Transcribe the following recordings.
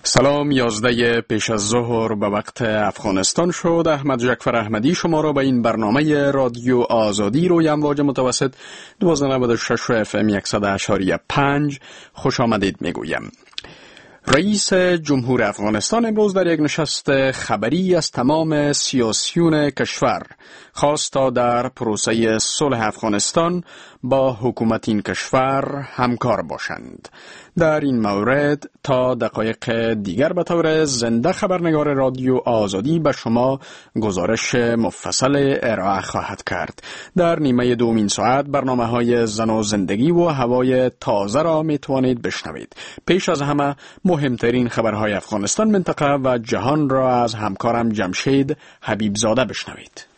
سلام، 11 پیش از ظهر به وقت افغانستان شد. احمد جعفر احمدی شما را به این برنامه رادیو آزادی روی امواج متوسط 1296 و FM 100.5 خوش آمدید میگویم. رئیس جمهور افغانستان امروز در یک نشست خبری از تمام سیاسیون کشور خواست تا در پروسه صلح افغانستان با حکومت این کشور همکار باشند. در این مورد تا دقایق دیگر به طور زنده خبرنگار رادیو آزادی به شما گزارش مفصل ارائه خواهد کرد. در نیمه دومین ساعت برنامه‌های زن و زندگی و هوای تازه را میتوانید بشنوید. پیش از همه مهمترین خبرهای افغانستان، منطقه و جهان را از همکارم جمشید حبیبزاده بشنوید.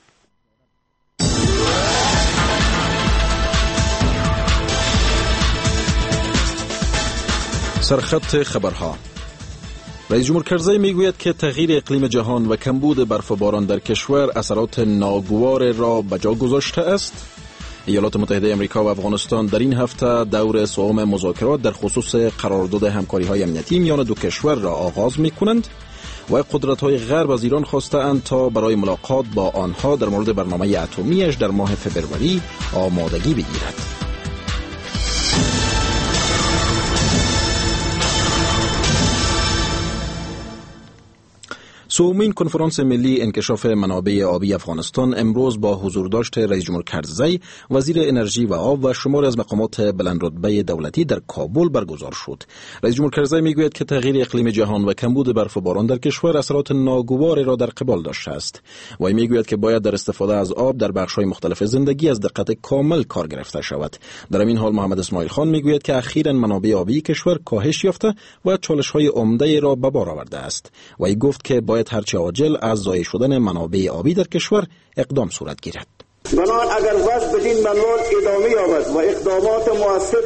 سرخط خبرها. رئیس جمهور کرزی میگوید که تغییر اقلیم جهان و کمبود برف و باران در کشور اثرات ناگوار را به جا گذاشته است. ایالات متحده آمریکا و افغانستان در این هفته دور سوم مذاکرات در خصوص قرارداد همکاری‌های امنیتی میان دو کشور را آغاز می‌کنند و قدرت‌های غرب از ایران خواسته‌اند تا برای ملاقات با آنها در مورد برنامه اتمی‌اش در ماه فوریه آمادگی بگیرد. سومین کنفرانس ملی انکشاف منابع آبی افغانستان امروز با حضور داشت رئیس جمهور کرزی، وزیر انرژی و آب و شماری از مقامات بلند رتبه دولتی در کابل برگزار شد. رئیس جمهور کرزی میگوید که تغییر اقلیم جهان و کمبود برف و باران در کشور اثرات ناگوار را در قبال داشته است و میگوید که باید در استفاده از آب در بخش‌های مختلف زندگی از دقت کامل کار گرفته شود. در این حال محمد اسماعیل خان میگوید که اخیراً منابع آبی کشور کاهش یافته و چالش‌های عمده را به بار آورده است و ای گفت که باید هرچه عاجل از ضایع شدن منابع آبی در کشور اقدام صورت گیرد. بنابراین اگر وضع بدین منوال ادامه یابد و اقدامات مؤثر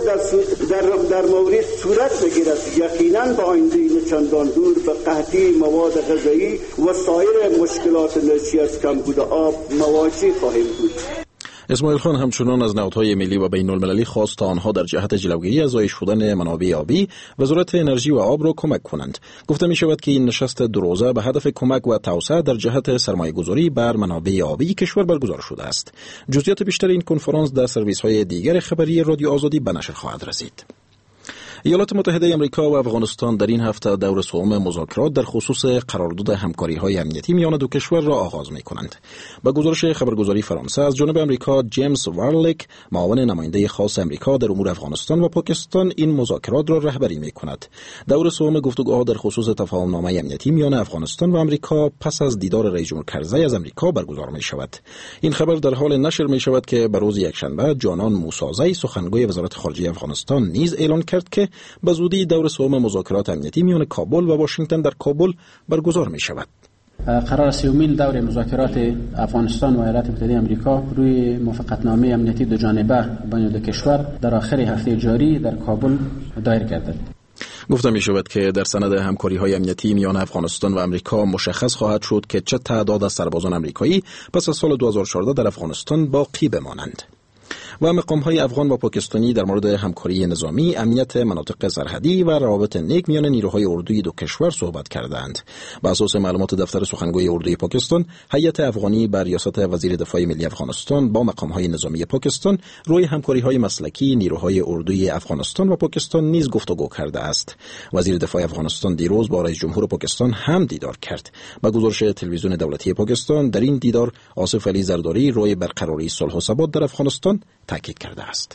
در مورد صورت بگیرد، یقیناً به آینده چندان دور به قحطی مواد غذایی و سایر مشکلات ناشی از کمبود آب مواجه خواهیم بود. اسماعیل خان همچنان از نهادهای ملی و بین المللی خواست تا آنها در جهت جلوگیری از ضایع شدن منابع آبی وزارت انرژی و آب را کمک کنند. گفته می شود که این نشست دو روزه به هدف کمک و توسعه در جهت سرمایه‌گذاری بر منابع آبی کشور برگزار شده است. جزئیات بیشتر این کنفرانس در سرویس‌های دیگر خبری رادیو آزادی به نشر خواهد رسید. ایالات متحده آمریکا و افغانستان در این هفته دور سوم مذاکرات در خصوص قرارداد همکاری‌های امنیتی میان دو کشور را آغاز می‌کنند. با گزارش خبرگزاری فرانسه از جانب آمریکا، جیمز وارلیک، معاون نماینده خاص آمریکا در امور افغانستان و پاکستان، این مذاکرات را رهبری می‌کند. دور سوم گفتگوها در خصوص تفاهم‌نامه امنیتی میان افغانستان و آمریکا پس از دیدار رئیس جمهور کرزی از آمریکا برگزار می‌شود. این خبر در حال نشر می‌شود که به روز یکشنبه جانان موسازی، سخنگوی وزارت خارجه افغانستان، نیز اعلام کرد که به زودی دور سوم مذاکرات امنیتی میان کابل و واشنگتن در کابل برگزار می شود. قرار سومین دور مذاکرات افغانستان و ایالات متحده آمریکا روی موافقتنامه امنیتی دو جانبه بین دو کشور در آخر هفته جاری در کابل دایر گردد. گفته می شود که در سند همکاری‌های امنیتی میان افغانستان و آمریکا مشخص خواهد شد که چه تعداد از سربازان آمریکایی پس از سال 2014 در افغانستان باقی بمانند. و مقام‌های افغان و پاکستانی در مورد همکاری نظامی، امنیت مناطق سرحدی و روابط نیک میان نیروهای اردوی دو کشور صحبت کردند. بر اساس معلومات دفتر سخنگوی اردوی پاکستان، هیئت افغانی بر ریاست وزیر دفاع ملی افغانستان با مقام‌های نظامی پاکستان روی همکاری‌های مسلکی نیروهای اردوی افغانستان و پاکستان نیز گفتگو کرده است. وزیر دفاع افغانستان دیروز با رئیس جمهور پاکستان هم دیدار کرد. با گزارش تلویزیون دولتی پاکستان، در این دیدار آصف علی زرداری روی برقراری صلح و ثبات در افغانستان تاکید کرده است.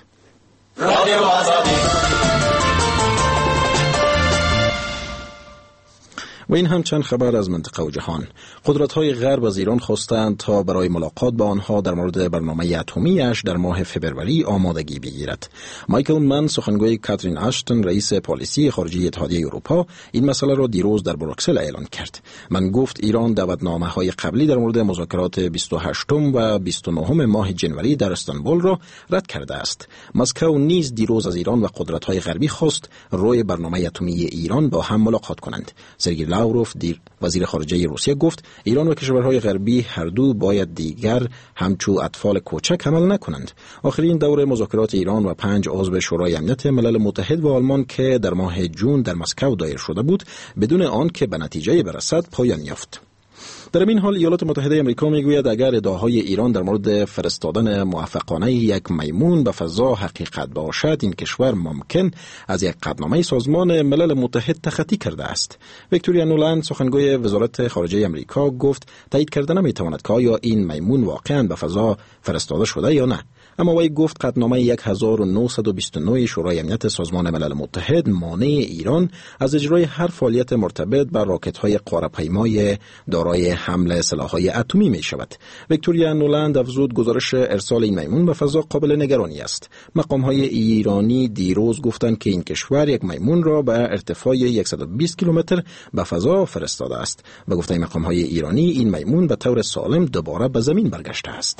و این هم چند خبر از منطقه و جهان. قدرت‌های غرب از ایران خواستند تا برای ملاقات با آنها در مورد برنامه اتمی‌اش در ماه فوریه آمادگی بگیرد. مایکل من، سخنگوی کاترین آشتون، رئیس پالیسی خارجی اتحادیه اروپا، این مسئله را دیروز در بروکسل اعلان کرد. من گفت ایران دعوتنامه‌های قبلی در مورد مذاکرات 28 و 29 ماه جنوری در استانبول را رد کرده است. مسکو نیز دیروز از ایران و قدرت‌های غربی خواست روی برنامه اتمی ایران با هم ملاقات کنند. سرگئی لاوروف وزیر خارجه روسیه گفت ایران و کشورهای غربی هر دو باید دیگر همچو اطفال کوچک عمل نکنند. آخرین دور مذاکرات ایران و 5 عضو شورای امنیت ملل متحد و آلمان که در ماه جون در مسکو دایر شده بود بدون آن که به نتیجه برسد پایان یافت. در این حال ایالات متحده آمریکا میگوید اگر ادعاهای ایران در مورد فرستادن موفقانه یک میمون به فضا حقیقت باشد، این کشور ممکن از یک قطعنامه سازمان ملل متحد تخطی کرده است. ویکتوریا نولند سخنگوی وزارت خارجه آمریکا گفت تایید کردن نمیتواند که آیا این میمون واقعا به فضا فرستاده شده یا نه. اما وی گفت قطعنامه 1929 شورای امنیت سازمان ملل متحد مانع ایران از اجرای هر فعالیت مرتبط با راکت‌های قاره‌پیمای دارای حمل سلاح‌های اتمی می شود. ویکتوریا نولند افزود گزارش ارسال این میمون به فضا قابل نگرانی است. مقام‌های ایرانی دیروز گفتند که این کشور یک میمون را به ارتفاع 120 کیلومتر به فضا فرستاده است و گفته مقام‌های ایرانی این میمون به طور سالم دوباره به زمین برگشته است.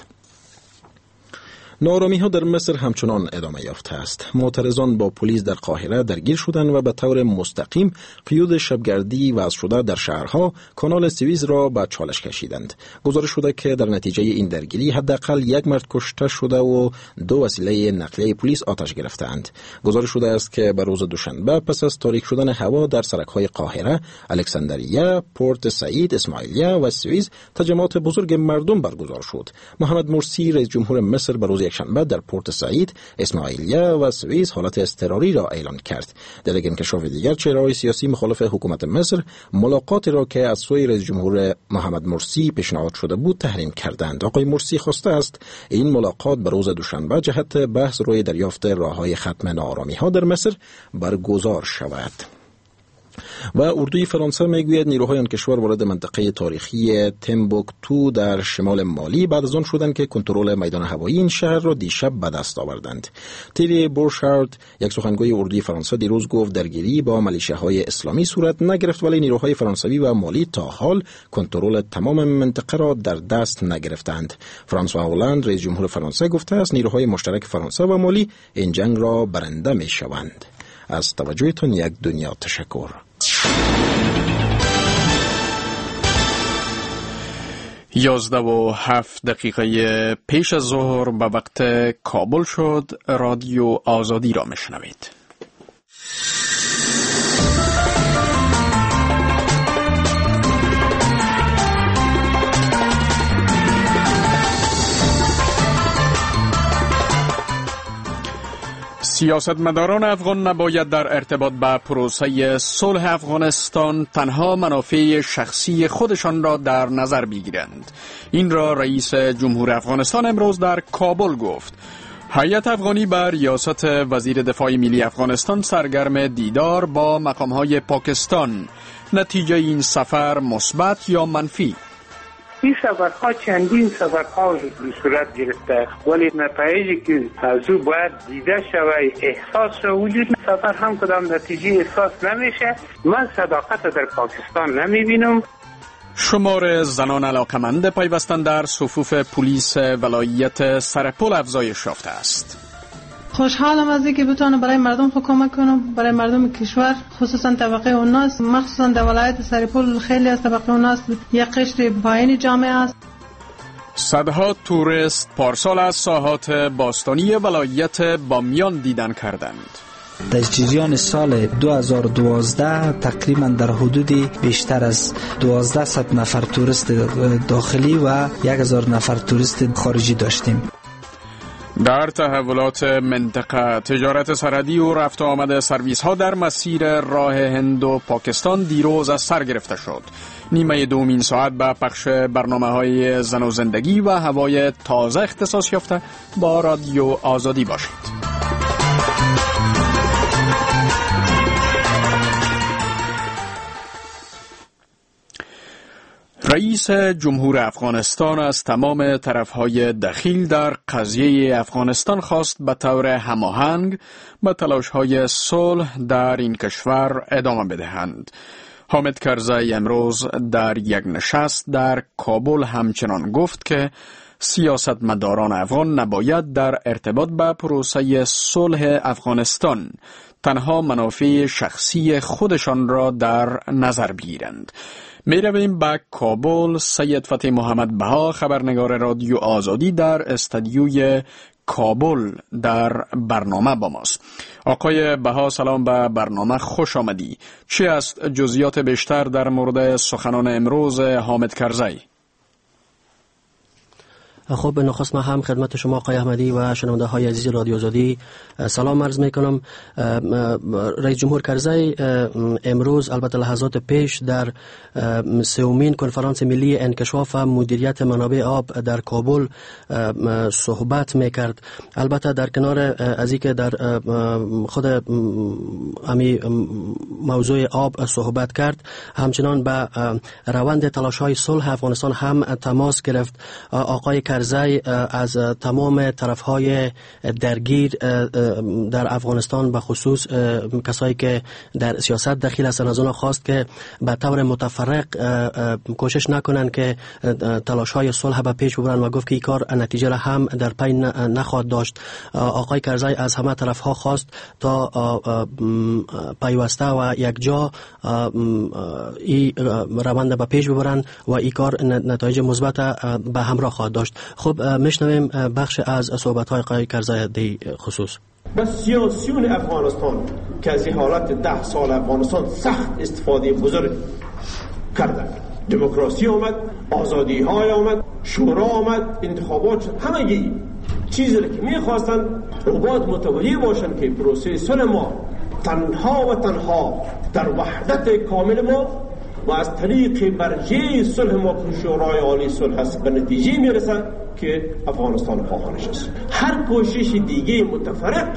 ناآرامی‌ها در مصر همچنان ادامه یافته است. معترضان با پلیس در قاهره درگیر شدند و به طور مستقیم قیود شبگردی وضع شده در شهرها کانال سوئیس را به چالش کشیدند. گزارش شده که در نتیجه این درگیری حداقل 1 مرد کشته شده و 2 وسیله نقلیه پلیس آتش گرفتند. گزارش شده است که به روز دوشنبه پس از تاریک شدن هوا در سرک‌های قاهره، الکساندریه، پورت سعید، اسماعیلیه و سوئیس تجمعات بزرگ مردم برگزار شد. محمد مرسی رئیس جمهور مصر به روز یکشنبه در پورت سعید، اسماعیلیه و سوئیس حالت اضطراری را اعلان کرد. در یک انکشاف دیگر چهره‌های سیاسی مخالف حکومت مصر ملاقاتی را که از سوی رئیس جمهور محمد مرسی پیشنهاد شده بود تحریم کردند. آقای مرسی خواسته است این ملاقات به روز دوشنبه جهت بحث روی دریافت راه‌های ختم ناآرامی‌ها در مصر برگزار شود. و اردوی فرانسه میگوید نیروهای آن کشور وارد منطقه تاریخی تیمبوکتو در شمال مالی بعد از آن شدند که کنترل میدان هوایی این شهر را دیشب به دست آوردند. تیری بورشارد یک سخنگوی اردوی فرانسه دیروز گفت درگیری با ملیشه‌های اسلامی صورت نگرفت ولی نیروهای فرانسوی و مالی تا حال کنترل تمام منطقه را در دست نگرفتند. فرانسوا هولند رئیس جمهور فرانسه گفته است نیروهای مشترک فرانسه و مالی این جنگ را برنده می‌شوند. از توجهتان یک دنیا تشکر. 11:07 پیش از ظهر به وقت کابل شد. رادیو آزادی را میشنوید. سیاستمداران افغان نباید در ارتباط با پروسه صلح افغانستان تنها منافع شخصی خودشان را در نظر بگیرند. این را رئیس جمهور افغانستان امروز در کابل گفت. هیئت افغانی بر ریاست وزیر دفاع ملی افغانستان سرگرم دیدار با مقام‌های پاکستان. نتیجه این سفر مثبت یا منفی؟ این سفرها چندین سفرها صورت گرفته ولی نتایجی که از او باید دیده شود احساس وجود سفر هم کدام نتیجه احساس نمیشه. من صداقت در پاکستان نمیبینم. شمار زنان علاقمند پیوستن در صفوف پلیس ولایت سرپل افزایش یافته است. خوشحالم از اینکه بتونم برای مردم کمک کنم، برای مردم کشور، خصوصا طبقه اوناس، مخصوصا در ولایت سرپل خیلی از طبقه اوناس یک قشر پایین جامعه است. صدها توریست پارسال از ساحات باستانی ولایت بامیان دیدن کردند. در جریان سال 2012 تقریبا در حدود بیشتر از 1200 نفر توریست داخلی و 1000 نفر توریست خارجی داشتیم. در تحولات منطقه، تجارت سرحدی و رفت و آمد سرویس ها در مسیر راه هند و پاکستان دیروز از سر گرفته شد. نیمه دومین ساعت به پخش برنامه های زن و زندگی و هوای تازه اختصاص یافته با رادیو آزادی باشید. رئیس جمهور افغانستان از تمام طرفهای دخیل در قضیه افغانستان خواست به طور هماهنگ به تلاش‌های صلح در این کشور ادامه بدهند. حامد کرزی امروز در یک نشست در کابل همچنان گفت که سیاستمداران افغان نباید در ارتباط با پروسه صلح افغانستان تنها منافع شخصی خودشان را در نظر بگیرند. می رویم به کابل. سید فتح محمد بها، خبرنگار رادیو آزادی، در استودیوی کابل در برنامه با ماست. آقای بها، سلام به برنامه، خوش آمدی. چی است جزئیات بیشتر در مورد سخنان امروز حامد کرزی؟ خب، نخست ما هم خدمت شما آقای احمدی و شنونده های عزیز رادیو آزادی سلام عرض می کنم. رئیس جمهور کرزی امروز، البته لحظات پیش، در سومین کنفرانس ملی انکشاف و مدیریت منابع آب در کابل صحبت می کرد. البته در کنار از اینکه در خود امی موضوع آب صحبت کرد، همچنان به روند تلاش های صلح افغانستان هم تماس گرفت. آقای کرزی از تمام طرفهای درگیر در افغانستان، به خصوص کسایی که در سیاست دخیل هستند، از آنها خواست که به طور متفرق کوشش نکنند که تلاش‌های صلح به پیش ببرند و گفت که این کار نتیجه را هم در پی نخواهد داشت. آقای کرزی از همه طرفها خواست تا پیوسته و یک جا این روند به پیش ببرند و این کار نتایج مثبت به همراه خواهد داشت. خب، میشنویم بخش از صحبت‌های آقای کرزی در خصوص. بس سیاسیون افغانستان که از این حالت 10 سال افغانستان سخت استفاده بزرگ کردند. دموکراسی آمد، آزادی های آمد، شورا آمد، انتخابات، همه چیزی که میخواستند باید متوجه باشند که پروسه صلح ما تنها و تنها در وحدت کامل ما و از طریق برجه صلح ما که شورای عالی صلح است به نتیجه میرسد که افغانستان خواهانش است. هر کوشش دیگه متفرق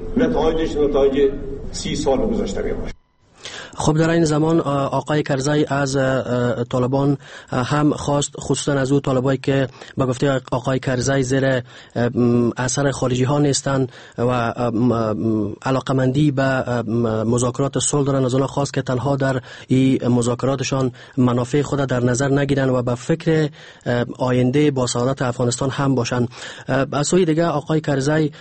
نتایج 30 سال گذشته میباشد. خب، در این زمان آقای کرزی از طالبان هم خواست، خصوصا از او طالبایی که به گفته آقای کرزی زیر اثر خارجی ها نیستند و علاقمندی به مذاکرات صلح دارند، از آنها خواست که تنها در این مذاکراتشان منافع خود در نظر نگیرند و به فکر آینده با سعادت افغانستان هم باشند. از سوی دیگه آقای کرزی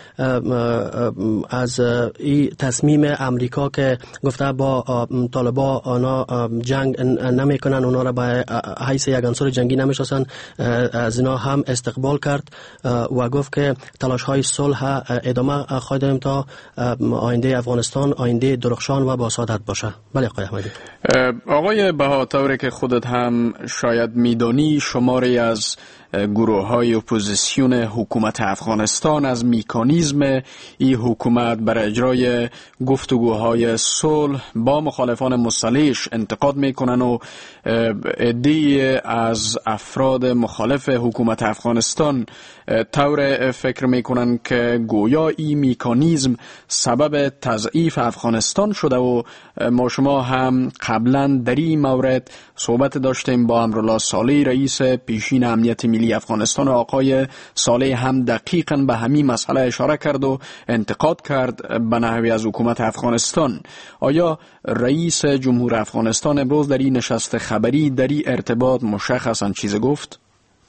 از این تصمیم امریکا که گفته با طالبا آنها جنگ نمیکنن، اونا را به حیث یک عنصر جنگی نمیشناسن، از اینا هم استقبال کرد و گفت که تلاش های صلح ادامه خواهد دادیم تا آینده افغانستان آینده درخشان و با سعادت باشه. بله آقای احمدی. آقای بها، طوری که خودت هم شاید میدانی، شماری از گروه های اپوزیسیون حکومت افغانستان از میکانیزم این حکومت برای اجرای گفتگوهای صلح با مخالفان مسلحش انتقاد میکنن و عده‌ای از افراد مخالف حکومت افغانستان طور فکر میکنن که گویا این میکانیزم سبب تضعیف افغانستان شده و ما شما هم قبلا در این مورد صحبت داشتیم با امرالله صالح، رئیس پیشین امنیت ملی افغانستان، و آقای صالح هم دقیقاً به همین مسئله اشاره کرد و انتقاد کرد به نحوی از حکومت افغانستان. آیا رئیس جمهور افغانستان امروز در این نشست خبری در این ارتباط مشخصاً چیز گفت؟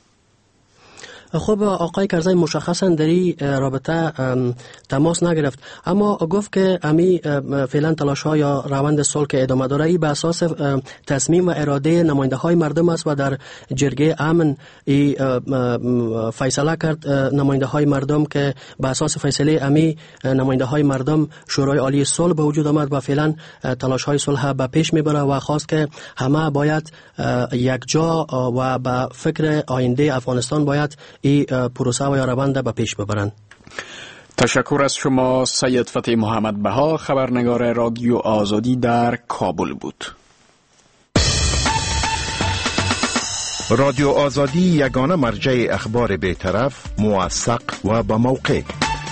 خب، آقای کرزی مشخصا در این رابطه تماس نگرفت، اما گفت که امی فعلا تلاش ها یا روند صلح که ادامه داره ای به اساس تصمیم و اراده نماینده های مردم است و در جرگه امن فیصله کرد نماینده های مردم که به اساس فیصله امی نماینده های مردم شورای عالی صلح به وجود آمد و فعلا تلاش های صلح به پیش میبره و خواست که همه باید یک جا و به فکر آینده افغانستان باید این پروسه و یا روند به پیش ببرند. تشکر از شما. سید فتح محمد بها، خبرنگار رادیو آزادی در کابل بود. رادیو آزادی یگانه مرجع اخبار بی‌طرف، موثق و با موقع.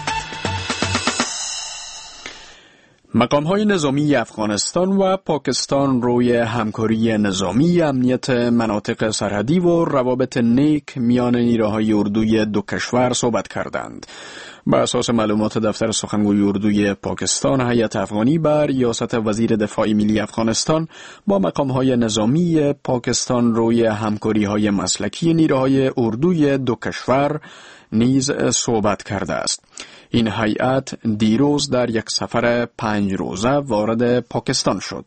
مقام‌های نظامی افغانستان و پاکستان روی همکاری نظامی، امنیت مناطق سرحدی و روابط نیک میان نیروهای اردوی دو کشور صحبت کردند. بر اساس معلومات دفتر سخنگوی اردوی پاکستان، هیئت افغانی بر ریاست وزیر دفاع ملی افغانستان با مقام‌های نظامی پاکستان روی همکاری‌های مسلکی نیروهای اردوی دو کشور نیز صحبت کرده است. این هیئت دیروز در یک سفر 5 روزه وارد پاکستان شد.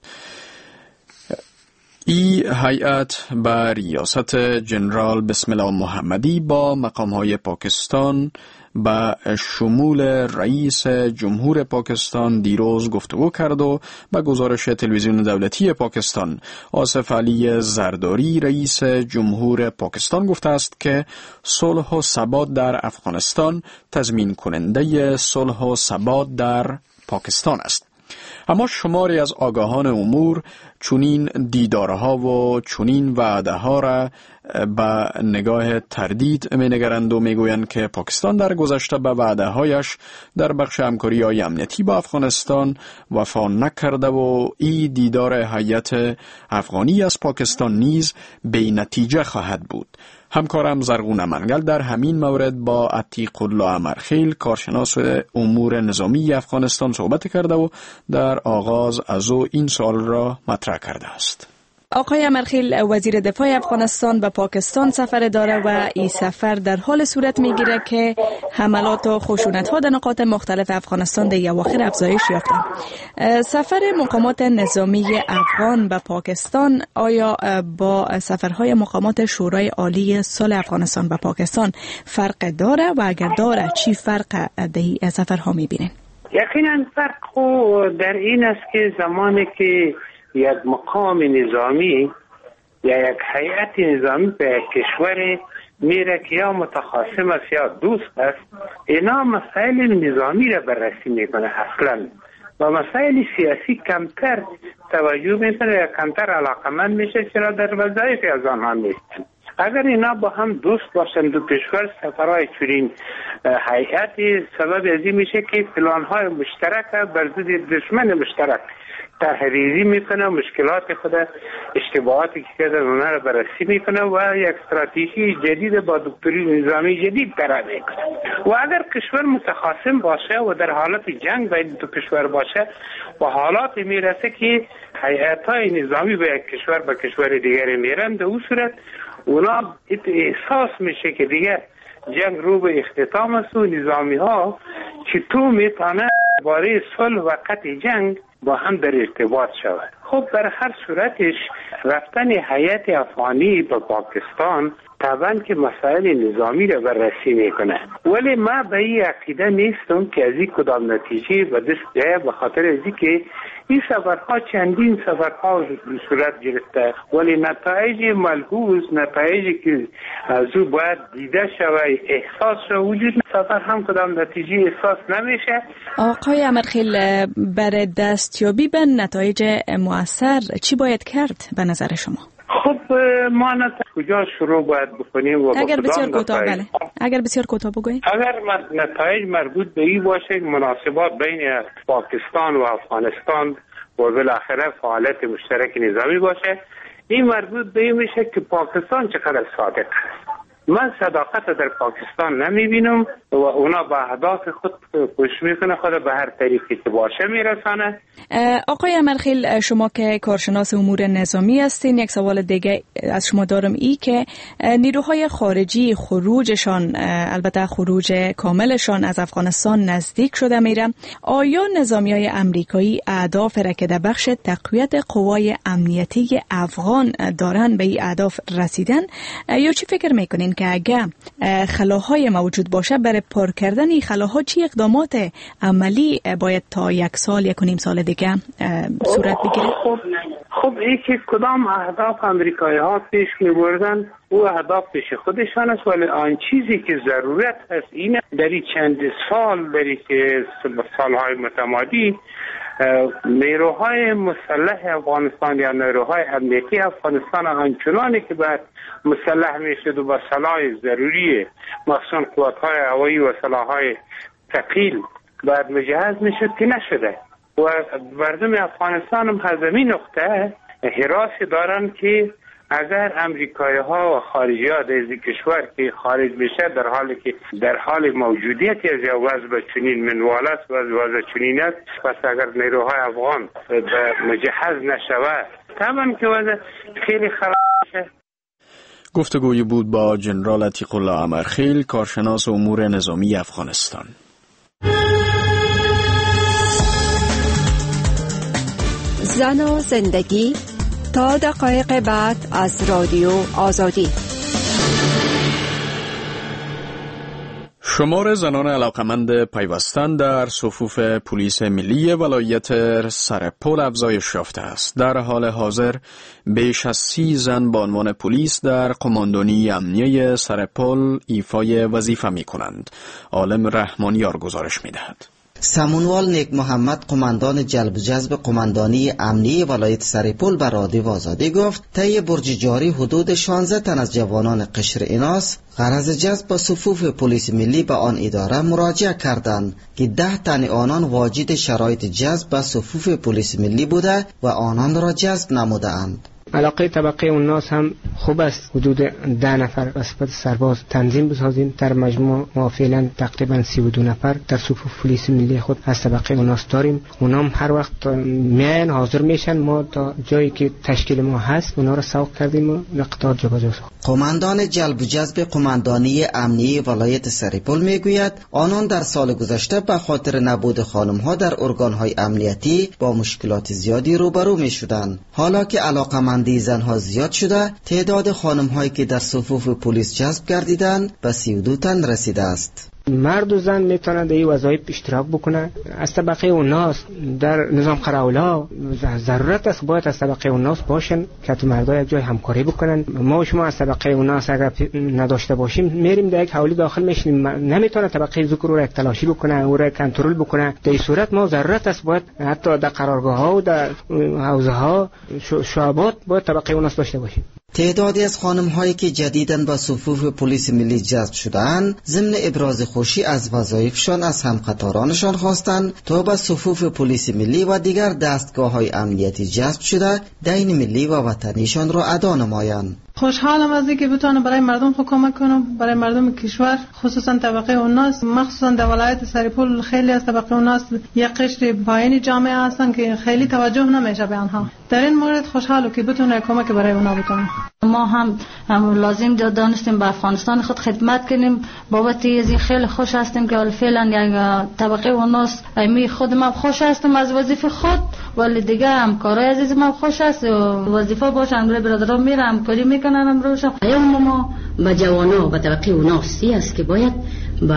این هیئت به ریاست جنرال بسم الله محمدی با مقام‌های پاکستان به شمول رئیس جمهور پاکستان دیروز گفتگو کرد و به گزارش تلویزیون دولتی پاکستان آصف علی زرداری رئیس جمهور پاکستان گفته است که صلح و ثبات در افغانستان تضمین کننده صلح و ثبات در پاکستان است. اما شماری از آگاهان امور چنین دیدارها و چنین وعده‌ها را به نگاه تردید می‌نگرند و میگویند که پاکستان در گذشته به وعده‌هایش در بخش همکاری‌های امنیتی با افغانستان وفا نکرده و این دیدار هیئت افغانی از پاکستان نیز بی‌نتیجه خواهد بود. همکارم زرغون منگل در همین مورد با عتیق الله امرخیل کارشناس امور نظامی افغانستان صحبت کرده و در آغاز از او این سوال را مطرح کرده است. آقای امرخیل، وزیر دفاع افغانستان به پاکستان سفر داره و این سفر در حال صورت میگیره که حملات و خشونت‌ها در نقاط مختلف افغانستان در اواخر افزایش یافته. سفر مقامات نظامی افغان به پاکستان آیا با سفرهای مقامات شورای عالی صلح افغانستان به پاکستان فرق داره و اگر داره چی فرق در سفرها میبینین؟ یقینا فرق در این است که زمانی که یک مقام نظامی یا یک هیئت نظامی به یک کشور میره که یا متخاصم است یا دوست است، اینا مسائل نظامی را بررسی میکنه اصلا و مسائل سیاسی کمتر توجه میکنه یا کمتر علاقمند میشه چرا در وظایف از آنها نیستن. اگر اینا با هم دوست باشند دو کشور سفرهای چنین هیئتی سبب از این میشه که پلانهای مشترک بر ضد دشمن مشترک تحریری میکنه، مشکلات خود اشتباهاتی که در اونها را بررسی میکنه و یک استراتژی جدید با دکترین نظامی جدید طرح میکنه. و اگر کشور متخاصم باشه و در حالت جنگ بین دو کشور باشه و حالات میرسه که هیئت‌های نظامی به یک کشور به کشور دیگری میرن، در اون صورت اونا احساس میشه که دیگه جنگ رو به اختتام است و نظامی ها چطور میتونه باره صلح و قطع جنگ با هم در ارتباط شود. خب در هر صورتش رفتن هیئت افغانی به پاکستان طبعا که مسائل نظامی را بررسی میکنه، ولی ما به این عقیده نیستم که از این کدام نتیجه به دست جایه، به خاطر از این که این سفرها چندین سفرها صورت گرفته ولی نتایج ملحوظ، نتایجی که از او باید دیده شود احساس شود وجود سفر هم کدام نتیجه احساس نمیشه. آقای امرخیل، برای دستیابی به نتایج مؤثر چی باید کرد به نظر شما؟ خب ما کجا شروع باید بکنیم و اگر بسیار کوتاه اگر بسیار کوتاه بگویید. اگر نتایج مربوط به این باشه مناسبات بین پاکستان و افغانستان و بالاخره فعالیت مشترک نظامی باشه، این مربوط به این میشه که پاکستان چقدر صادق است. من صداقت در پاکستان نمیبینم و اونا با اهداف خود کوشش میکنه خود به هر طریقی که باشه میرسانه. آقای امرخیل، شما که کارشناس امور نظامی هستین، یک سوال دیگه از شما دارم، ای که نیروهای خارجی خروجشان، البته خروج کاملشان از افغانستان نزدیک شده میره، آیا نظامیای امریکایی اهداف را که در بخش تقویت قوای امنیتی افغان دارن به این اهداف رسیدن یا چی فکر میکنین که اگر خلاهای موجود باشه برای پر کردن این خلاها چی اقدامات عملی باید تا 1 سال 1.5 سال دیگه صورت بگیره؟ خب این که کدام اهداف امریکایی ها پیش میبردن او اهداف پیش خودشان است، ولی آن چیزی که ضرورت هست اینه در این چند سال، در این که سالهای متمادی نیروهای مسلح افغانستان یا نیروهای امنیتی افغانستان آنچنانی که باید مسلح میشد و با سلاح ضروری مخصوصا قواتهای هوایی و سلاحهای ثقیل باید مجهز میشد که نشده و مردم افغانستان هم از این نقطه حراسی دارن که اگر امریکایی ها و خارجی ها در کشور که خارج میشه در حال موجودیت از وضع چنین منوال است و وضع چنین است، پس اگر نیروهای افغان مجهز نشود طبعا که وضع خیلی خراب میشه. گفتگوی بود با جنرال عتیق الله امرخیل، کارشناس امور نظامی افغانستان. زن و زندگی تا دقایق بعد از رادیو آزادی. شمار زنان علاقمند پیوستن در صفوف پلیس ملی ولایت سرپل افزایش یافته است. در حال حاضر بیش از 30 زن به عنوان پلیس در قماندانی امنیه سرپل ایفای وظیفه می کنند. عالم رحمانیار گزارش می دهد. سمونوال نیک محمد قماندان جلب جذب قماندانی امنی ولایت سرپل به رادیو آزادی گفت طی برج جاری حدود 16 تن از جوانان قشر ایناس غرض جذب به صفوف پلیس ملی به آن اداره مراجعه کردند که 10 تن آنان واجد شرایط جذب به صفوف پلیس ملی بوده و آنان را جذب نمودند. علاقه طبقه الناس هم خوب است. حدود 10 نفر به صفت سرباز تنظیم بسازیم. در مجموع ما فعلا تقریبا 32 نفر در صفوف پلیس ملی خود از طبقه الناس داریم. اونا هم هر وقت میان حاضر میشن. ما تا جایی که تشکیل ما هست اونا را سوق کردیم و نقطات جابجا ساختیم. قماندان جلب جذب قماندانی امنی ولایت سرپل میگوید آنان در سال گذشته به خاطر نبود خانم‌ها در ارگان‌های امنیتی با مشکلات زیادی روبرو میشدند. حالا که علاقمندی زنها زیاد شده، تعداد خانم‌هایی که در صفوف پلیس جذب گردیدند به 32 تن رسیده است. مرد و زن میتونن در این وظایف اشتراک بکنن. از طبقه الناس در نظام قراولا ضرورت است باید از طبقه الناس باشن که تو مردا یک جای همکاری بکنن. ما و شما از طبقه الناس اگر نداشته باشیم میریم در یک حولی داخل میشیم. نمیتونه طبقه ذکر رو تلاشی بکنه او را کنترل بکنه. در این صورت ما ضرورت است باید حتی در قرارگاه ها و در حوزه ها شعبات باید طبقه الناس داشته باشیم. تعدادی از خانم‌هایی که جدیداً با صفوف پلیس ملی جذب شدند ضمن ابراز خوشی از وظایفشان از همقطارانشان خواستند تا به صفوف پلیس ملی و دیگر دستگاه‌های امنیتی جذب شده دین ملی و وطنیشان را ادا نمایند. خوشحالم از اینکه بتونم برای مردم کمک کنم، برای مردم کشور، خصوصا طبقه الناس، مخصوصا در ولایت سرپل خیلی از طبقه الناس یک قشر پایینی جامعه هستن که خیلی توجه نمیشه به آنها. در این مورد خوشحالم که بتونه کمک برای اونها بکنم. ما هم لازم دانستیم به افغانستان خود خدمت کنیم. بابت این خیلی خوش هستیم که فعلا یک طبقه الناس می خودم خوش هستم از وظیفه خود، ولی دیگه همکارای عزیزم خوش است وظیفه باشن برای برادرام میرم همکاری میکنن امروز. ما با جوانا و طبقه الناس است که باید با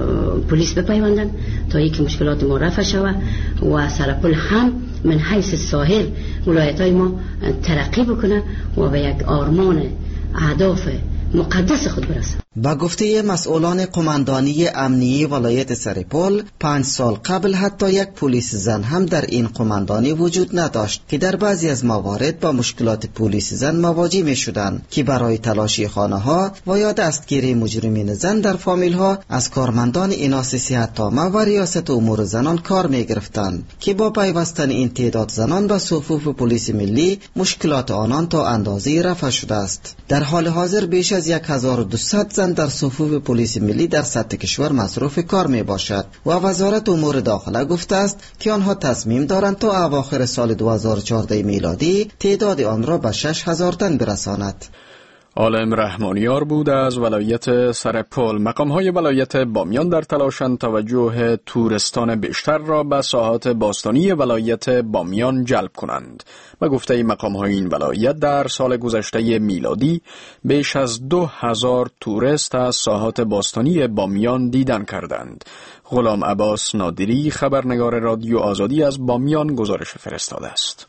پلیس بپیوندن تا اینکه مشکلات ما رفع شود و سرپل هم من حیث ساحل ولایت‌های ما ترقی بکنه و به یک آرمان اهداف مقدس خود برسه. با گفته مسئولان قماندانی امنیه ولایت سرپل 5 سال قبل حتی یک پلیس زن هم در این قماندانی وجود نداشت که در بعضی از موارد با مشکلات پلیس زن مواجه می شدند که برای تلاشی خانه ها و یا دستگیری مجرمین زن در فامیل ها از کارمندان ایناس صحت‌عامه و ریاست امور زنان کار می گرفتند که با پیوستن این تعداد زنان به صفوف پلیس ملی مشکلات آنان تا اندازه‌ای رفع شده است. در حال حاضر بیش از 1200 زن در صفوف پلیس ملی در سطح کشور مصروف کار می باشد و وزارت امور داخله گفته است که آنها تصمیم دارند تا اواخر سال 2014 میلادی تعداد آن را به 6000 تن برساند. عالم رحمانیار بود از ولایت سرپل. مقام‌های ولایت بامیان در تلاشند توجه تورستان بیشتر را به ساحات باستانی ولایت بامیان جلب کنند. و گفته مقام‌های این ولایت در سال گذشته میلادی بیش از 2000 توریست از ساحات باستانی بامیان دیدن کردند. غلام عباس نادری خبرنگار رادیو آزادی از بامیان گزارش فرستاده است.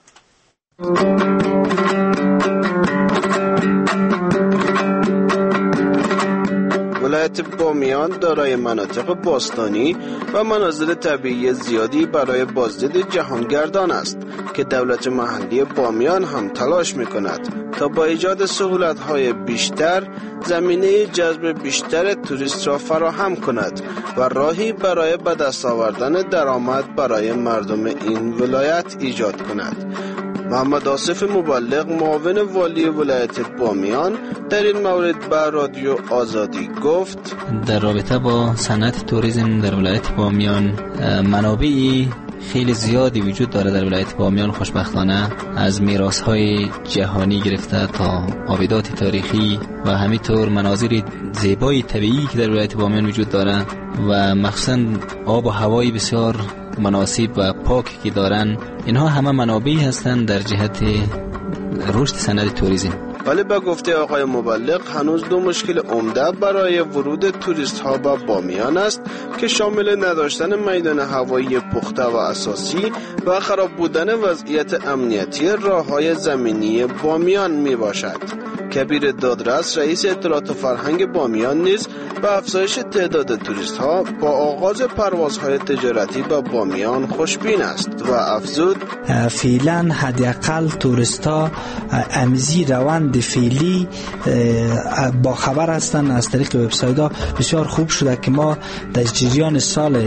ولایت بامیان دارای مناطق باستانی و مناظر طبیعی زیادی برای بازدید جهانگردان است که دولت محلی بامیان هم تلاش می‌کند تا با ایجاد سهولت‌های بیشتر زمینه جذب بیشتر توریست را فراهم کند و راهی برای به دست آوردن درآمد برای مردم این ولایت ایجاد کند. محمد آصف مبلغ معاون والی ولایت بامیان در این مورد به رادیو آزادی گفت در رابطه با صنعت توریسم در ولایت بامیان منابعی خیلی زیادی وجود داره. در ولایت بامیان خوشبختانه از میراث‌های جهانی گرفته تا آبادات تاریخی و همینطور مناظر زیبای طبیعی که در ولایت بامیان وجود داره و مخصوصاً آب و هوای بسیار مناسب و پاکی که دارن، اینها همه منابعی هستند در جهت رشد صنعت توریسم. ولی به گفته آقای مبلغ هنوز دو مشکل عمده برای ورود توریست ها به بامیان است که شامل نداشتن میدان هوایی پخته و اساسی و خراب بودن وضعیت امنیتی راههای زمینی بامیان می باشد. کبیر دادرس رئیس اطلاعات و فرهنگ بامیان نیز به افزایش تعداد توریست ها با آغاز پروازهای تجارتی به بامیان خوشبین است و افزود فعلا حداقل توریست ها امزی روند فعلی با خبر هستند از طریق وبسایت ها. بسیار خوب شده که ما در جریان سال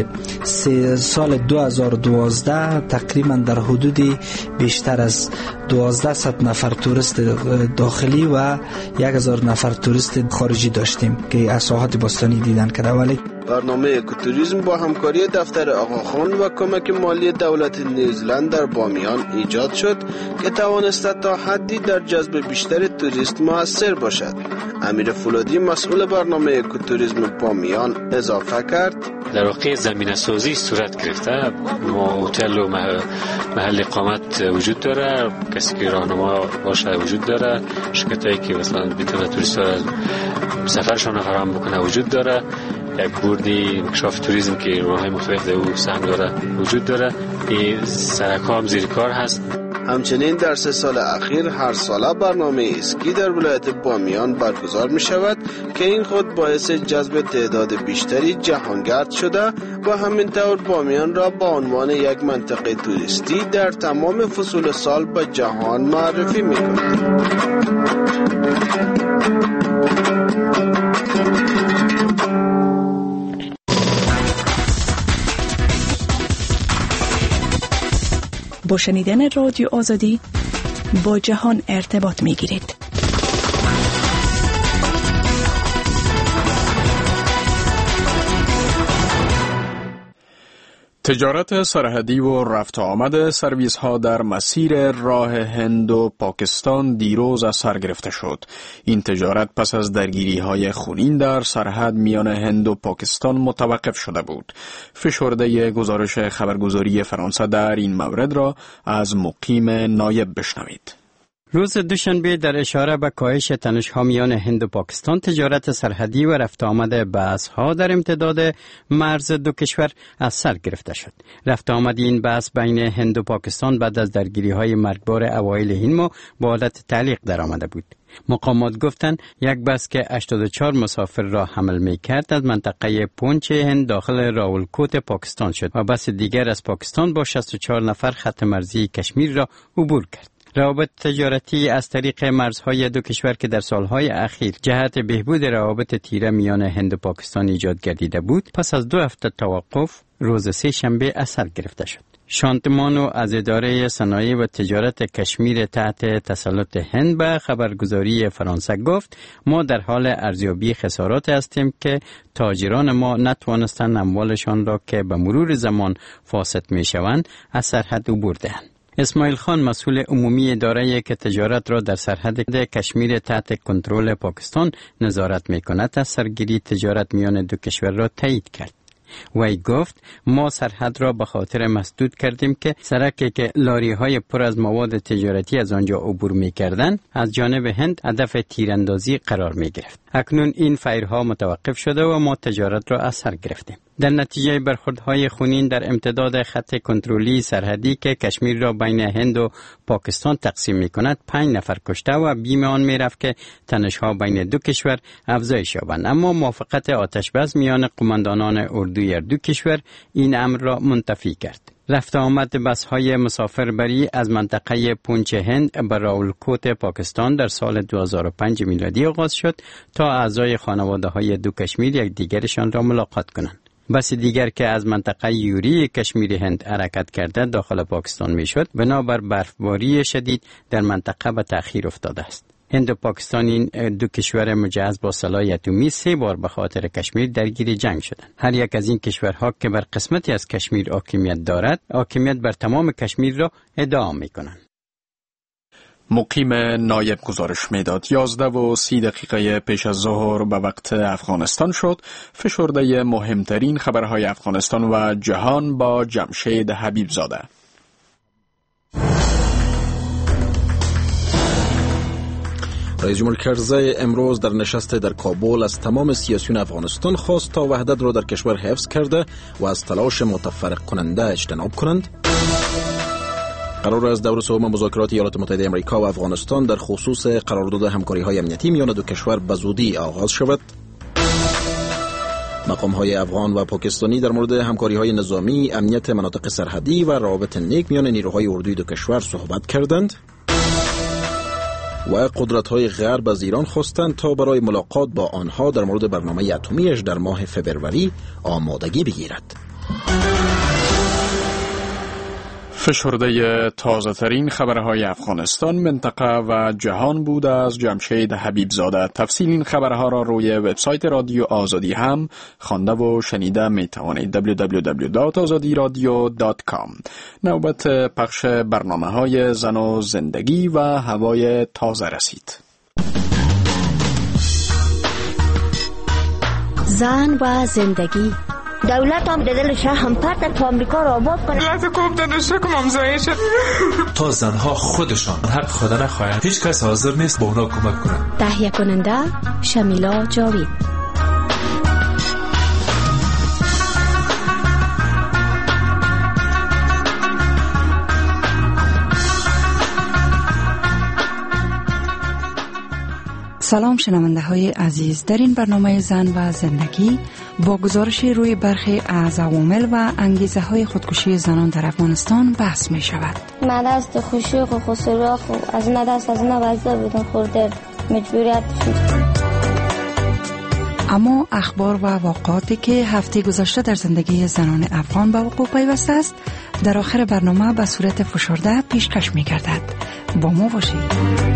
2012 تقریبا در حدود بیشتر از 1200 نفر توریست داخلی و 1000 نفر توریست خارجی داشتیم که از ساحات باستانی دیدن کرده. ولی برنامه اکوتوریسم با همکاری دفتر آقاخان و کمک مالی دولت نیوزلند در بامیان ایجاد شد که توانسته تا حدی در جذب بیشتر توریست مؤثر باشد. امیر فولادی مسئول برنامه اکوتوریسم بامیان اضافه کرد: در واقع زمینه سازی صورت گرفته، ما هتل و محل اقامت وجود داره، کسی که راهنما باشه وجود داره، شرکتایی که مثلا بتونه توریست را سفرشان فراهم بکنه وجود داره، یک بوردی انکشاف توریسم که راههای مختلف در او سهم داره وجود داره. این سرکام زیر کار هست. همچنین در 3 سال اخیر هر ساله برنامه اسکی در ولایت بامیان برگزار می شود که این خود باعث جذب تعداد بیشتری جهانگرد شده و همین طور بامیان را به عنوان یک منطقه توریستی در تمام فصول سال به جهان معرفی می کند. با شنیدن رادیو آزادی با جهان ارتباط می گیرید. تجارت سرحدی و رفت آمد سرویس ها در مسیر راه هند و پاکستان دیروز از سر گرفته شد. این تجارت پس از درگیری های خونین در سرحد میان هند و پاکستان متوقف شده بود. فشرده گزارش خبرگزاری فرانسه در این مورد را از مقیم نایب بشنوید. روز دوشنبه در اشاره به کاهش تنش‌ها میان هند و پاکستان، تجارت سرحدی و رفت آمد بحث‌ها در امتداد مرز دو کشور از سر گرفته شد. رفت آمد این بحث بین هند و پاکستان بعد از درگیری‌های مرگبار اوایل این ماه به حالت تعلیق درآمده بود. مقامات گفتند یک بس که 84 مسافر را حمل می‌کرد از منطقه پونچ هند داخل راولکوت پاکستان شد و بس دیگر از پاکستان با 64 نفر خط مرزی کشمیر را عبور کرد. روابط تجارتی از طریق مرزهای دو کشور که در سالهای اخیر جهت بهبود روابط تیره میان هند و پاکستان ایجاد گردیده بود، پس از 2 هفته توقف روز 3 شنبه از سر گرفته شد. شانتمانو از اداره صنایع و تجارت کشمیر تحت تسلط هند به خبرگزاری فرانسه گفت: ما در حال ارزیابی خسارات هستیم که تاجران ما نتوانستند اموالشان را که به مرور زمان فاسد می شوند از سرحد عبور دهند. اسماعیل خان مسئول عمومی اداره که تجارت را در سرحد کشمیر تحت کنترل پاکستان نظارت می کند از سرگیری تجارت میان دو کشور را تایید کرد. وی گفت: ما سرحد را به خاطر مسدود کردیم که سرکی که لاری های پر از مواد تجارتی از آنجا عبور می کردن از جانب هند هدف تیراندازی قرار می گرفت. اکنون این فایرها متوقف شده و ما تجارت را از سر گرفتیم. در نتیجه برخوردهای خونین در امتداد خط کنترلی سرحدی که کشمیر را بین هند و پاکستان تقسیم می کند 5 نفر کشته و بیم آن می رفت که تنش‌ها بین دو کشور افزایش یابند. اما موافقت آتشبس میان قماندانان اردوی هر دو کشور این امر را منتفی کرد. رفت آمد بس‌های مسافربری از منطقه پونچ هند به راولکوت پاکستان در سال 2005 میلادی آغاز شد تا اعضای خانواده‌های دو کشمیر یکدیگرشان را ملاقات کنند. بس دیگر که از منطقه یوری کشمیر هند حرکت کرده داخل پاکستان میشد، بنابر برفباری شدید در منطقه به تأخیر افتاده است. هند و پاکستان این دو کشور مجهز با سلاح اتمی 3 بار به خاطر کشمیر درگیر جنگ شدند. هر یک از این کشورها که بر قسمتی از کشمیر حاکمیت دارد، حاکمیت بر تمام کشمیر را ادعا می‌کنند. مقیم نایب گزارش میداد. 11:30 پیش از ظهر به وقت افغانستان شد. فشرده مهمترین خبرهای افغانستان و جهان با جمشید حبیب زاده. رئیس جمهور کرزی امروز در نشست در کابل از تمام سیاسیون افغانستان خواست تا وحدت را در کشور حفظ کرده و از تلاش متفرق کننده اجتناب کنند. قرار است دور سوم مذاکرات ایالات متحده آمریکا و افغانستان در خصوص قرارداد همکاری‌های امنیتی میان دو کشور به زودی آغاز شود. مقام‌های افغان و پاکستانی در مورد همکاری‌های نظامی، امنیت مناطق سرحدی و روابط نیک میان نیروهای اردوی دو کشور صحبت کردند. و قدرت‌های غرب از ایران خواستند تا برای ملاقات با آنها در مورد برنامه اتمیش در ماه فوریه آمادگی بگیرد. فشرده تازه ترین خبرهای افغانستان، منطقه و جهان بود از جمشید حبیب زاده. تفصیل این خبرها را روی وبسایت رادیو آزادی هم خوانده و شنیده می توانید. www.azadiradio.com. نوبت پخش برنامه‌های زن و زندگی و هوای تازه رسید. زن و زندگی. دولت هم دل شهر هم پرت تا امریکا را آباد کنه. لحظه کوب دادشه که ممزایه شد. تا زنها خودشان حق خود نخواهند، هیچ کس حاضر نیست با اونا کمک کنند. تهیه کننده شمیلا جاوید. سلام شنونده های عزیز، در این برنامه زن و زندگی با گزارش روی برخی از عوامل و انگیزه های خودکشی زنان در افغانستان بحث می شود. مدست خوشوق و خسراخ از مدست از نوزده بدون خورده مجبوریت شد. اما اخبار و واقعاتی که هفته گذشته در زندگی زنان افغان به وقوع پیوسته است در آخر برنامه به صورت فشرده پیشکش می گردد. با ما باشید.